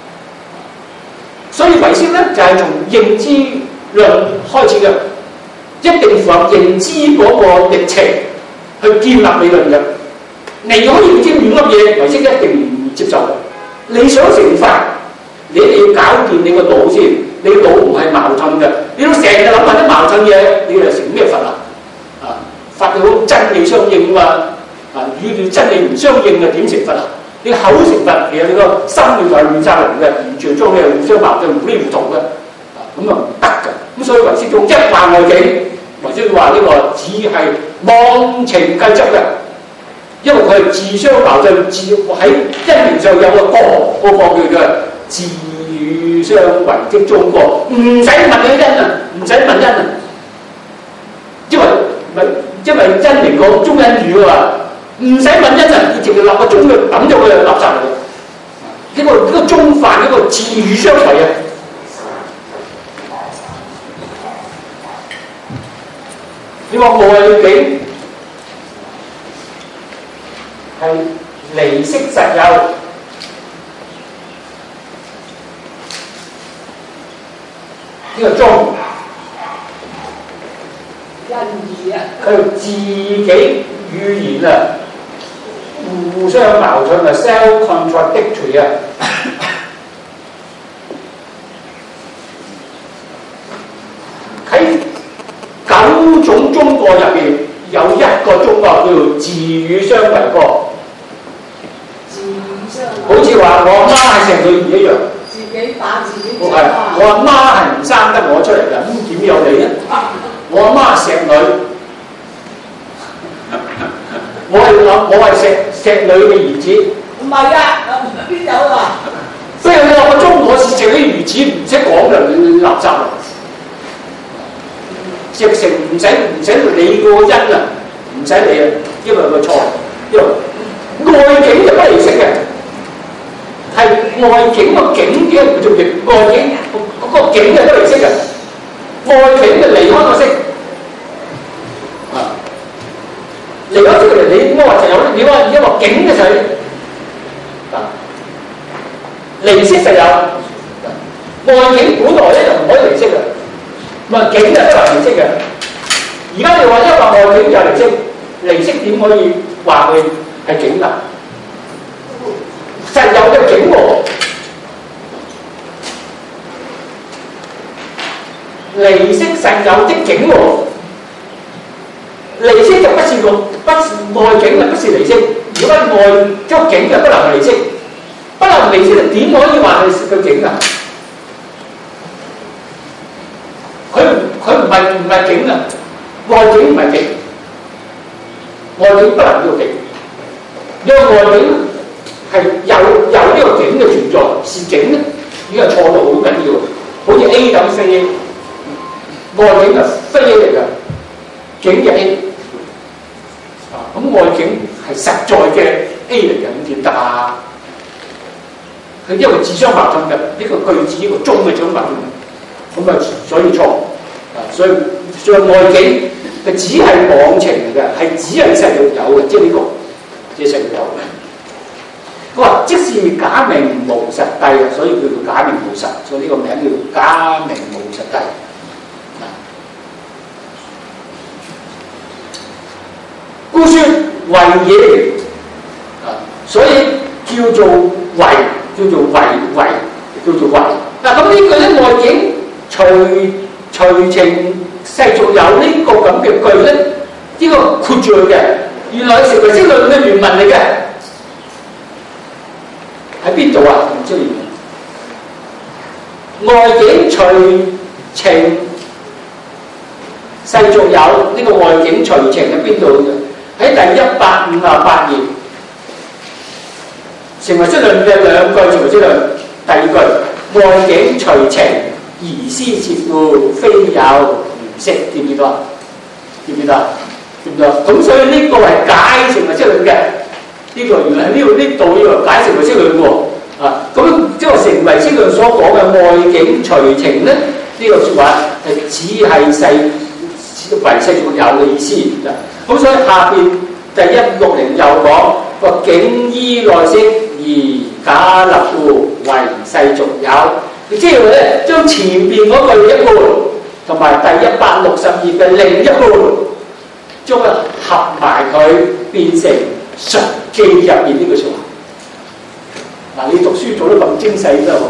所以唯識咧就係從認知論開始嘅。 一定符合認知嗰個歷程去建立理論嘅。你可以知亂噏嘢，唯識一定唔接受嘅。你想成佛，你一定要搞掂你個腦先。你個腦唔係矛盾嘅，你都成日諗埋啲矛盾嘢，你又成咩佛啊？佛要真理相應嘛，與真理唔相應嘅點成佛啊？你口成佛，其實你個心就係亂晒龍嘅，完全將你互相矛盾、糊裡糊塗嘅，咁啊唔得㗎。咁所以唯識中一話外境，唯識話呢個只係妄情計執嘅，因為佢係自相矛盾，喺因緣上有個過，個叫做自與相唯即中過，唔使問嘅因啊，唔使問因啊，因為因嚟講中因語啊，唔使問因啊，你直接立個中嘅抌咗佢就垃圾嚟嘅。呢個中犯呢個自與相違啊！你話外境係離識實有，呢個中因義啊，佢自己語言啊互相矛盾啊 ，self-contradictory 啊。喺9種中過入邊，有一個中過叫做自與相違過。自與相違。好似話我阿媽係成女兒一樣。自己打自己。我阿媽係唔生得我出嚟㗎，咁點有你咧？我阿媽石女，我係石女嘅兒子。唔係啊，邊有啊？所以你話個中我是石女兒子，唔識講嘅，垃圾嚟。直情唔使理個因啊，唔使理啊，因為個錯，因為外境就不離識嘅，係外境個境嘅唔重要，外境嗰個境就不離識嘅，外境就離開個識，離開識嚟你應該話就有，你話因為境嘅就係離識就有，外境本來咧就唔可以離識嘅。唔係境就不能離識嘅，而家你話一話外境就離識，離識點可以話佢係境啊？實有嘅境喎，離識實有的境喎，離識就不是外境啊，不是離識。如果外將境就不能離識，不能離識就點可以話係個境啊？佢唔係境啊，外境唔係境，外境不能叫境，因為外境係有呢個境嘅存在，是境咧，呢個錯到好緊要，好似 A 等於非 A， 外境係非 A 嚟㗎，境就 A， 咁外境係實在嘅 A 嚟㗎，咁點得啊？佢因為自相矛盾嘅，呢個句子呢個中嘅相矛盾，咁啊所以錯。所以外境佢只係妄情嚟嘅，係只係世俗有嘅，即係呢個，即係世俗有嘅。佢話即是假名無實諦啊，所以叫做假名無實，所以呢個名叫假名無實諦。故說違也，所以叫做違，叫做違，叫做違。嗱咁呢句咧外境隨情世俗有呢個咁嘅句咧，呢個括住佢嘅，原來係唯識論嘅原文嚟嘅，喺邊度啊？唔知外境隨情世俗有呢個外境隨情喺邊度？喺第158頁，成唯識論嘅兩句成唯識論，第二句外境隨情。而思切故，非有如識，見唔見到啊？見唔見到啊？見唔見到？咁所以呢個係解成唯識論嘅，呢個原來喺呢度呢個解成唯識論喎。咁即係話成唯識論所講嘅外境隨情咧，呢個説話係只係唯識有嘅意思。咁所以下邊第160又講個境依內識而假立故，為世俗有。即係話咧，將前邊嗰句一半同埋第162嘅另一半，將佢合埋佢變成述記入邊呢句説話。嗱，你讀書做得咁精細都好，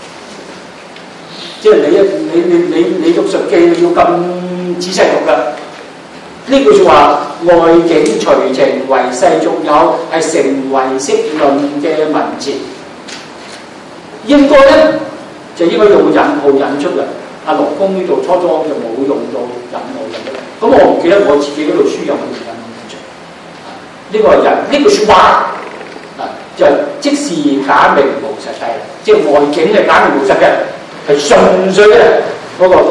即係你讀述記你要咁仔細讀㗎。呢句説話外境隨情為世俗有，係成唯識論嘅文字。應該咧就應該用引號引出嚟。阿羅公呢度初初就冇用到引號引出嚟。咁我唔記得我自己嗰度書有冇引號引出。呢個人呢句説話啊，就即是假名無實諦，即係外境係假名無實嘅，係純粹嘅嗰個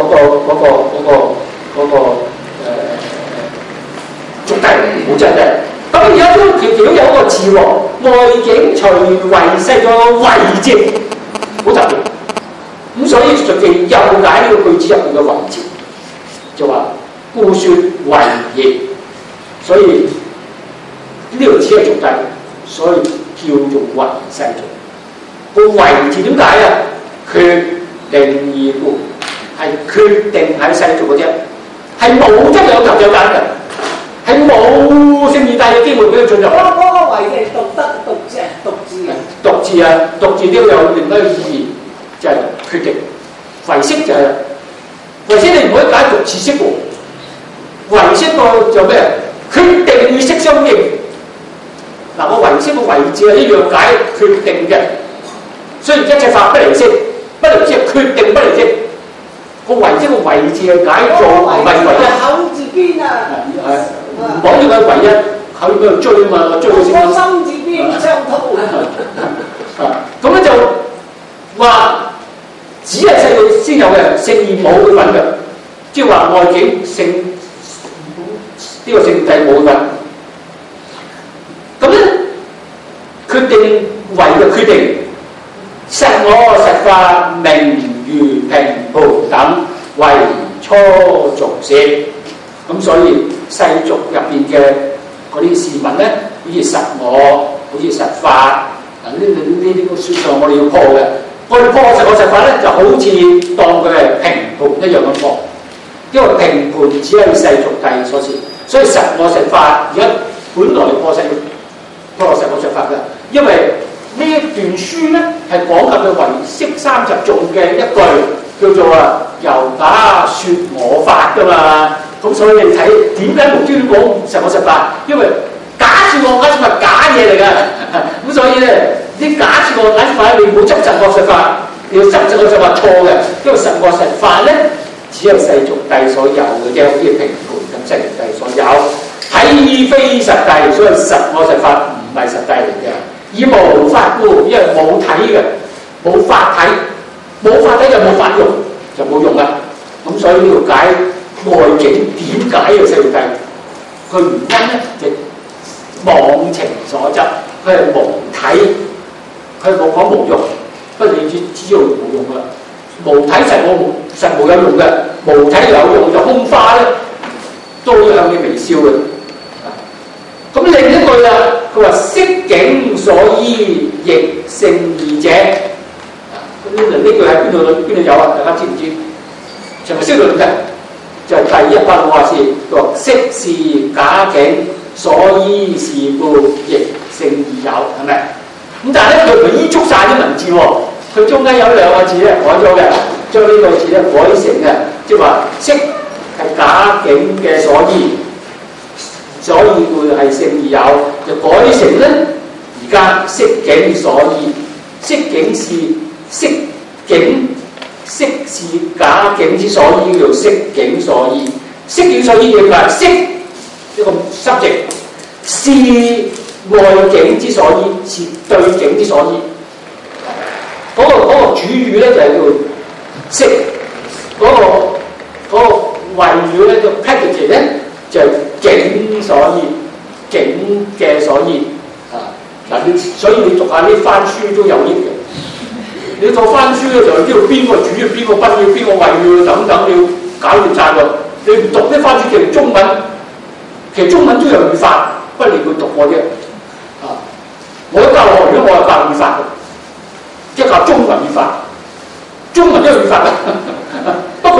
俗諦冇真諦。咁而家都條條有一個字喎，外境隨為世個為字，好特別。咁所以述記又解呢個句子入邊嘅為字，就話故説為業，所以呢度只係俗諦，所以叫做為世俗。個為字點解啊？決定義故，係決定喺世俗嘅啫，係冇得有及有揀嘅。係冇聖義大嘅機會俾佢進入。 嗰個為嘅獨字啊， 獨字都有另一個意義，就係、是、決定。唯識就係、是、唯識，你唔可以解獨字識喎。唯識個就咩？決定與識相應。嗱，個唯識個唯字係一樣解決定嘅，所以一切法不離識，不離識係決定不離識。個唯識個唯字係解做唔係唯一。 口字邊啊！ 唔講呢個係唯一，佢嗰度追啊嘛，追到先。 心字邊相通咁咧就話只係世俗先有嘅，聖義冇佢份嘅，即係話外境聖呢個聖諦冇佢份。咁咧決定為嘅決定，實我實法名如平盤等為初俗事。咁所以世俗入邊嘅嗰啲事物咧，好似實我，好似實法，呢啲個書上我哋要破嘅。我哋破實我實法咧，就好似當佢係平盤一樣咁破，因為平盤只係世俗諦所示，所以實我實法而家本來破實我實法嘅，因為呢一段書咧係講及嘅唯識30頌嘅一句叫做由假說我法㗎嘛。咁所以你睇點解無端端講實我實法？因為假說我假說法假嘢嚟㗎，咁所以咧啲假說我假說法你唔好執實我實法，你要執實我實法錯嘅，因為實我實法咧只係世俗諦所有嘅啫，好似平盤咁世俗諦所有，體非實諦，所以實我實法唔係實諦嚟嘅，以無法故，因為冇體嘅，冇法體，冇法體就冇法用，就冇用啦。咁所以呢條解。外境點解嘅世俗諦？佢原因咧就妄情所執，佢係無體，佢冇講無用，不過你知道無用噶啦。無體實無有用嘅，無體有用就空花咧，都向你微笑嘅。咁另一句啦，佢話色境所依，亦聖義者。咁呢句喺邊度有啊？大家知唔知？係咪識論嘅？就第164，佢話色是假境，所依是故，亦聖義有，係咪？咁但係咧，佢唔係依足晒啲文字喎，佢中間有2個字咧改咗嘅，將呢個字咧改成嘅，即係話色係假境嘅所依，所以故係聖義有，就改成咧而家色境所依，色境是色境。色是假境之所依，叫色境所依。色境所依嘅係色一個濕值，是外境之所依，是對境之所依。嗰個主語咧就係叫色，嗰個謂語咧叫 predicate 咧就係境所依，境嘅所依啊。嗱，所以你讀下呢番書都有益嘅。你讀翻書咧，就係知道邊個主要、邊個賓要、邊個謂要等等，你要搞掂晒喎。你唔讀呢番書，其實中文都有語法，不過你會讀我啫。啊，我教學如果我係教語法嘅，即係教中文語法，中文都有語法嘅。不過你讀中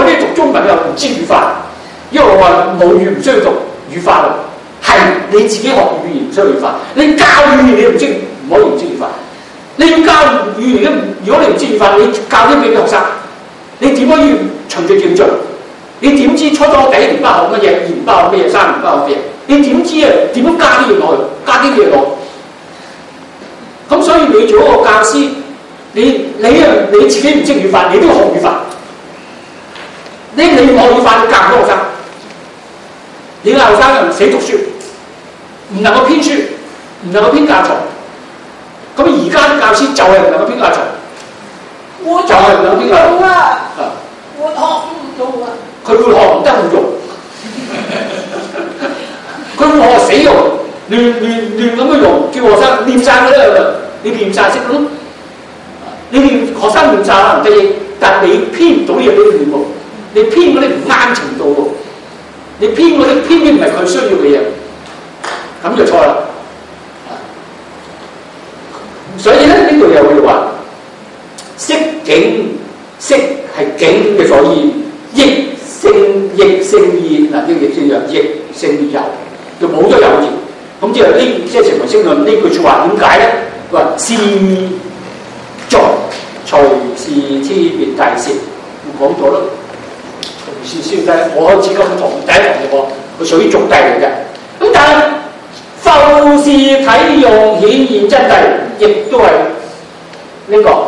中文又唔知語法，因為我話母語唔需要讀語法咯，係你自己學語言唔需要語法，你教語言你唔可以唔知語法，你要教語言如果你唔知語法，你教啲俾學生，你點可以循序漸進？你點知初中第一年班學乜嘢，二年班學乜嘢，三年班學乜嘢？你點知啊？點樣加啲嘢落去？加啲嘢落去？咁所以你做一個教師，你自己唔識語法，你都要學語法。你唔學語法，你教唔到學生。你個後生又唔死讀書，唔能夠編書，唔能夠編教材。咁而家啲教師就係唔能夠編教材，就係唔能夠編教材。 活學唔用啊！ 佢會學唔得唔用，佢會學死用，亂咁樣用，叫學生念晒佢啦，你念晒識咯。你念學生念晒可能得益，但係你編唔到嘢俾佢念喎，你編嗰啲唔啱程度喎，你編嗰啲偏偏唔係佢需要嘅嘢，咁就錯啦。所以咧呢度又會話識景，識係景嘅所以，益勝義嗱，呢個亦先有益勝有，就冇咗有字。咁即係呢，即係成為聲論呢句説話點解咧？佢話事俗隨是天別大事，我講咗咯。隨是先得，我開始今堂第一堂嘅佢屬於俗諦嚟嘅。咁但係復是體用顯現真諦，亦都係呢個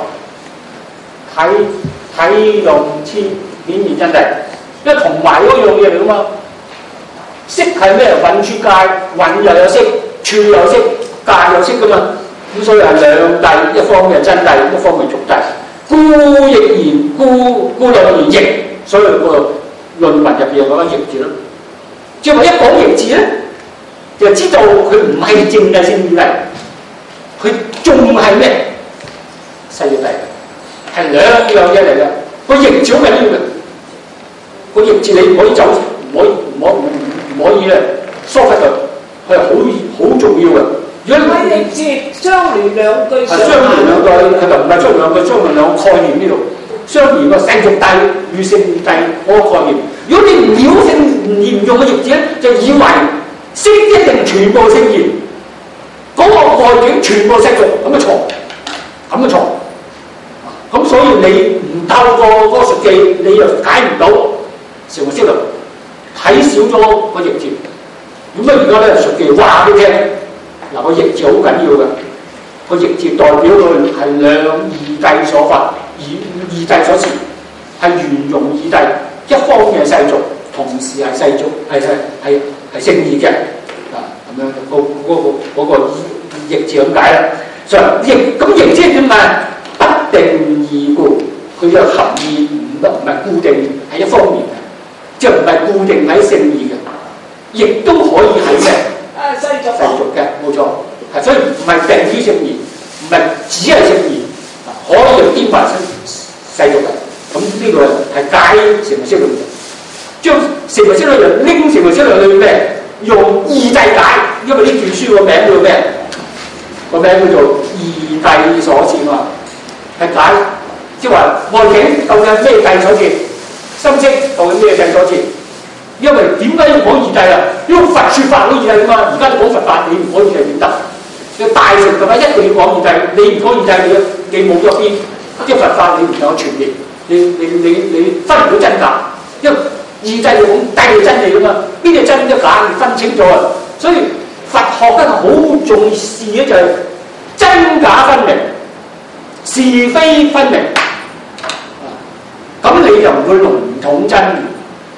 體用先顯現真諦。因為同埋嗰樣嘢嚟噶嘛，識係咩？蘊處界，蘊又有識，處有識，界有識噶嘛。咁所以係兩諦，一方面係真諦，一方面係俗諦。故亦然，故兩而譯，所以個論文入邊有講譯字咯。即係話一講譯字咧，就知道佢唔係淨係聖義諦，佢仲係咩？世俗諦，係兩樣嘢嚟嘅。個譯字好緊要嘅。個譯字你唔可以走，唔可以咧疏忽佢，係好重要嘅。如果係譯字相連兩句， 係相連兩句，佢就唔係相連兩句，相連兩個概念呢度，相連個世俗諦與聖義諦嗰個概念。如果你唔了性唔嚴重嘅譯字咧，就以為識一定全部聖義，嗰個外境全部世俗，咁嘅錯，咁嘅錯。咁所以你唔透過嗰個術記，你又解唔到。成個識論睇少咗個譯字，咁而家咧術記話俾你聽，嗱個譯字好緊要嘅，個譯字代表佢係兩義諦所發，義諦所持，係圓融義諦，一方面係世俗，同時係世俗，係聖義嘅，咁樣嗰個譯字咁解啦。所以譯咁譯即係點啊？不定義故，佢嘅含義唔係固定，係一方面。即係唔係固定喺聖義嘅，亦都可以係咩？世俗嘅，冇錯。係所以唔係定於聖義，唔係只係聖義，可以兼埋世俗嘅。咁呢個係解成為識論，將成為識論就拎成為識論去咩？用義諦解，因為呢段書個名叫咩？個名叫做義諦所持嘛，係解，即係話外境究竟係咩諦所持？心識究竟咩諦所持？因為點解要講義諦啊？因為佛説法講義諦㗎嘛，而家講佛法你唔講義諦點得？要大乘嘅話一定要講義諦，你唔講義諦你冇咗邊啲佛法你唔能夠傳譯，你分唔到真假，因為義諦要講諦真理㗎嘛，邊啲真邊啲假你分清楚啊！所以佛學咧好重視嘅就係真假分明、是非分明。咁你就唔會籠統真理，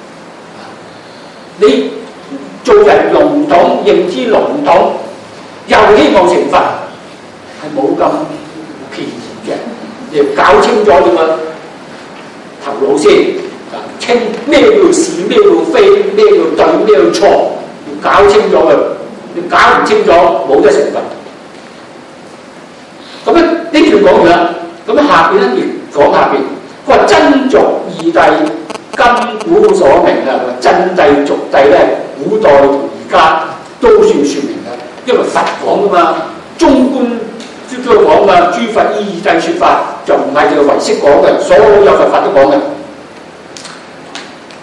你做人籠統認知籠統，又希望成佛，係冇咁便宜嘅。你要搞清楚你個頭腦先，清咩叫是，咩叫非，咩叫對，咩叫錯，要搞清楚佢。你搞唔清楚，冇得成佛。咁咧呢段講完啦，咁下邊咧亦講下邊。佢話真俗義諦今古所明啊，真諦俗諦咧，古代同而家都算説明嘅，因為佛講噶嘛，中觀都講噶，諸佛依義諦説法，就唔係淨係唯識講嘅，所有佛法都講嘅。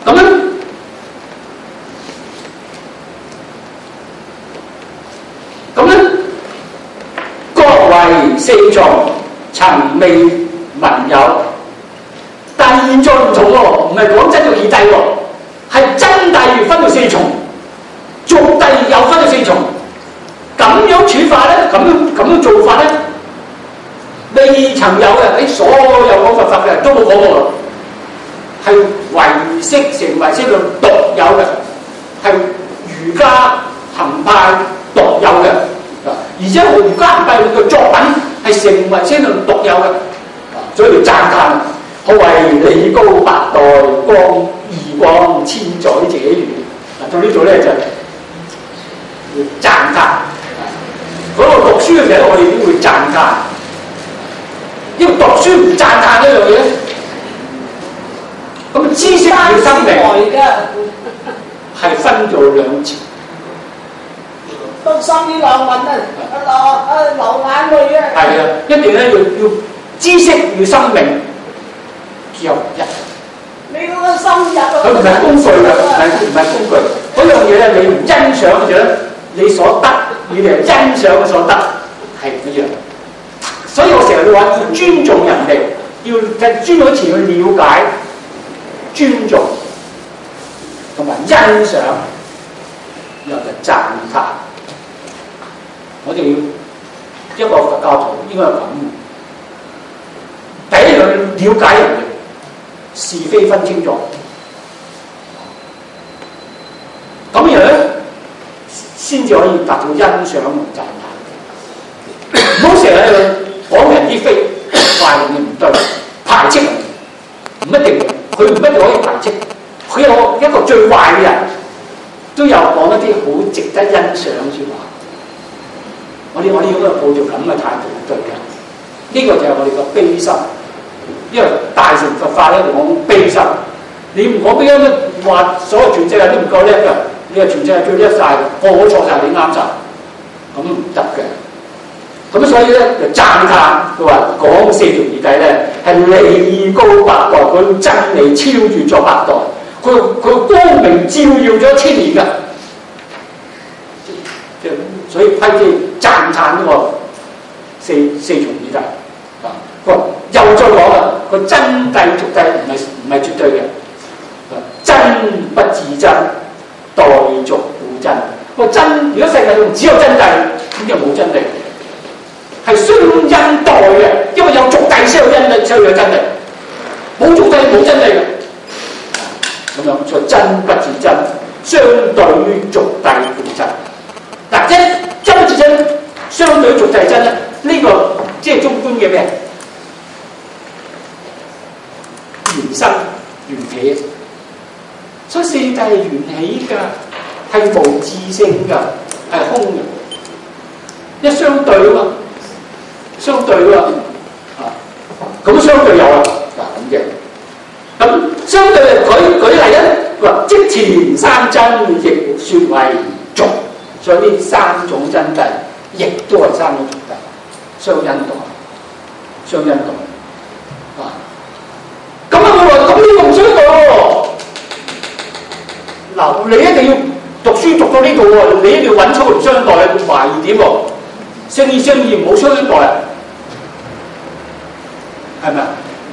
曾未聞有。但係現在唔同喎，唔係講真俗義諦喎，係真諦分到4重，俗諦又分到4重。咁樣處法咧，咁樣做法咧，未曾有嘅，所有講佛法嘅人都冇講過，係唯識成唯識論獨有嘅，係瑜伽行派獨有嘅。而且瑜伽行派論嘅作品係成唯識論獨有嘅，所以要讚歎。可謂理高8代，義光千載者如。到呢度咧就要讚歎。嗰個讀書嘅時候，我哋都會讚歎。因為讀書唔讚歎呢樣嘢，咁知識與生命係分咗兩截。 讀心啲流文流眼淚啊！ 係啊，一定咧要知識與生命結合一。 你嗰個深入啊！ 佢唔係工具㗎，唔係工具。嗰樣嘢咧，你唔欣賞嘅時候，你所得與你欣賞嘅所得係唔一樣。所以我成日都話要尊重人哋，要喺尊重前去了解、尊重同埋欣賞，然後就讚歎。我哋要一個佛教徒應該係咁。第一樣要了解人哋是非分清楚，咁樣咧先至可以達到欣賞同讚歎。唔好成日喺度講人啲非，話人哋唔對，排斥人，唔一定，佢唔一定可以排斥。佢有一個最壞嘅人，都有講一啲好值得欣賞嘅説話。我哋應該抱著咁嘅態度對嘅，呢個就係我哋個悲心。因為大乘佛法咧講悲心，你唔講悲心，話所有全世界都唔夠叻㗎，你係全世界最叻晒，個個錯晒，你啱晒，咁唔得嘅。咁所以咧就讚歎，佢話講4條義諦咧係理高8代，佢真理超越咗8代，佢光明照耀咗1000年㗎。所以批記讚歎呢個四重義諦。又再講啦，個真諦俗諦唔係絕對嘅，真不自真，待俗故真。個真，如果世界上只有真諦，咁就冇真理，係相因待嘅，因為有俗諦先有真理，先有真理，冇俗諦冇真理嘅。咁樣所以真不自真，相對於俗諦故真。嗱，真不自真，相對於俗諦真咧，呢個即係中觀嘅咩？緣生緣起，所以四諦係緣起㗎，係無自性㗎，係空嘅。一相對啊嘛，相對啊嘛，咁相對有啦，嗱咁嘅。咁相對舉例咧，話即前三真，亦説為俗，所以呢3種真諦，亦都係3種俗諦，相因待，相因待。咁啊！我話咁呢個唔相對喎。嗱，你一定要讀書讀到呢度喎，你一定要揾出唔相對嘅懷疑點喎。聖義聖義唔好相對啊，係咪啊？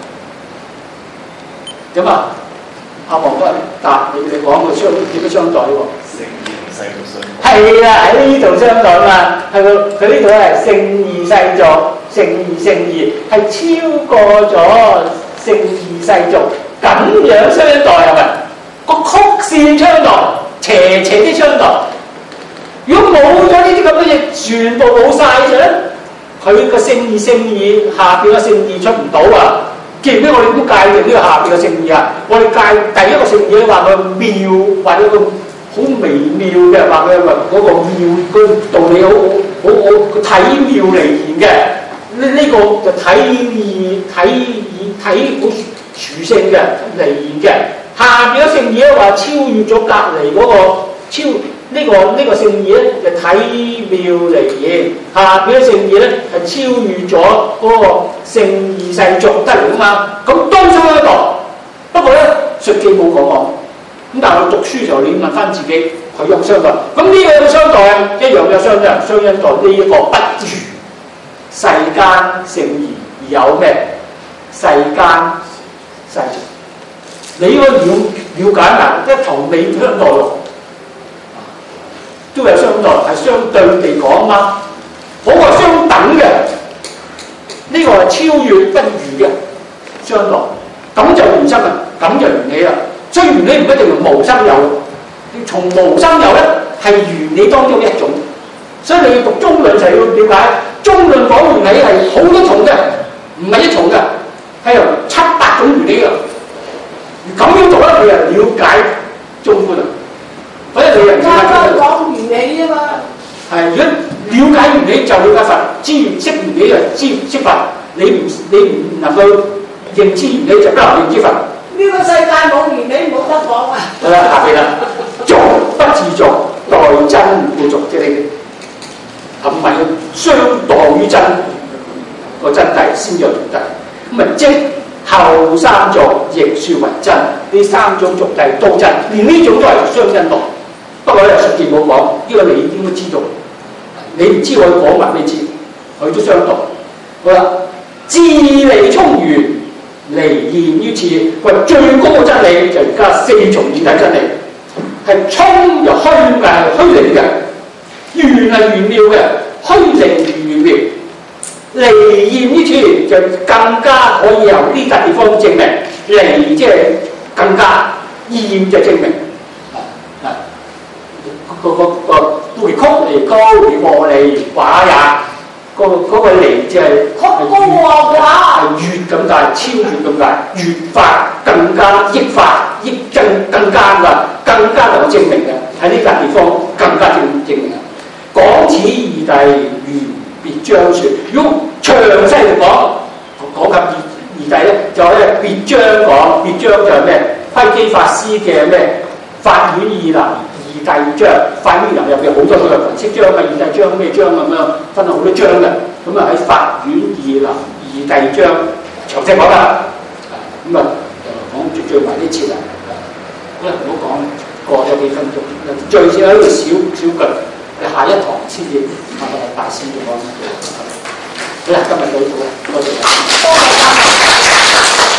點啊？阿黃哥答你講個點樣相對喎？ 聖義同世俗相對。 係啊，喺呢度相對嘛。係佢呢度係聖義世俗，聖義係超過咗聖義世俗，咁樣相待係咪？個曲線相待，斜啲相待。如果冇咗呢啲咁嘅嘢，全部冇晒咗咧，佢個聖義下邊嘅聖義出唔到啊！記唔記得我哋都界定呢個下邊嘅聖義啊？我哋界第一個聖義話佢妙，或者個好微妙嘅，話佢嗰個妙個道理好體妙離言嘅。呢個就體好殊勝嘅離言嘅，下邊嘅聖義咧話超越咗隔離嗰個呢個聖義咧就體妙離言，下邊嘅聖義咧係超越咗嗰個聖義世俗得嚟啊嘛，咁都相對。不過咧述記冇講，咁但係我讀書嘅時候你問翻自己，佢有冇相對？咁呢個有冇相對啊？一樣有相因待，呢一個不如世間聖義而有咩世間世俗。你應該了解埋，即係同你相待喎，都有相待，係相對地講嘛。嗰個係相等嘅，呢個係超越不如嘅相待，咁就原生啦，咁就原理啦。所以原理唔一定用無生有，從無生有咧係原理當中一種。所以你要讀中論就要了解，中論講原理係好多重嘅，唔係一重嘅，係由700種原理嘅。咁樣做咧，佢就了解中觀啦。所以你人啱啱講原理啫嘛。 係，如果了解原理就了解佛，知識原理就知佛。你唔能夠認知原理，就不能認知佛。 呢個世界冇原理冇得講啊！ 好啦，下邊啦，俗不自俗，待真故俗，即係你係咪要相待於真個真諦先有俗諦？咁啊，即後三俗亦説為真，呢3種俗諦都真，連呢種都係相因道。不過咧，實踐冇講，呢個你應該知道。你唔知我講埋你知，佢都相道。好啦，智理聰圓，離現於此。佢最高嘅真理就而家4重義諦真理，係聰又虛嘅，虛靈嘅；圓係玄妙嘅，虛靈玄妙。離現於此就更加可以由呢笪地方證明，離即係更加，現就證明。個回曲離高離卧離寡也，嗰個離即係曲高和寡， 係越咁大，超越咁大，越發更加益發，益更加能夠證明嘅，喺呢笪地方更加證明。講此義諦如別章説，如果詳細嚟講及義諦咧，就係別章講，別章就係咩？窺基法師嘅咩法苑義林義諦章，法苑義林入邊好多個文式章啊，義諦章咩章咁樣，分咗好多章嘅。咁啊喺法苑義林義諦章詳細講啦。咁啊講最埋呢次啦。好啦，唔好講過咗幾分鐘，最少喺度小句。下一堂先至大師嘅講。好啦，今日到呢度啦，多謝。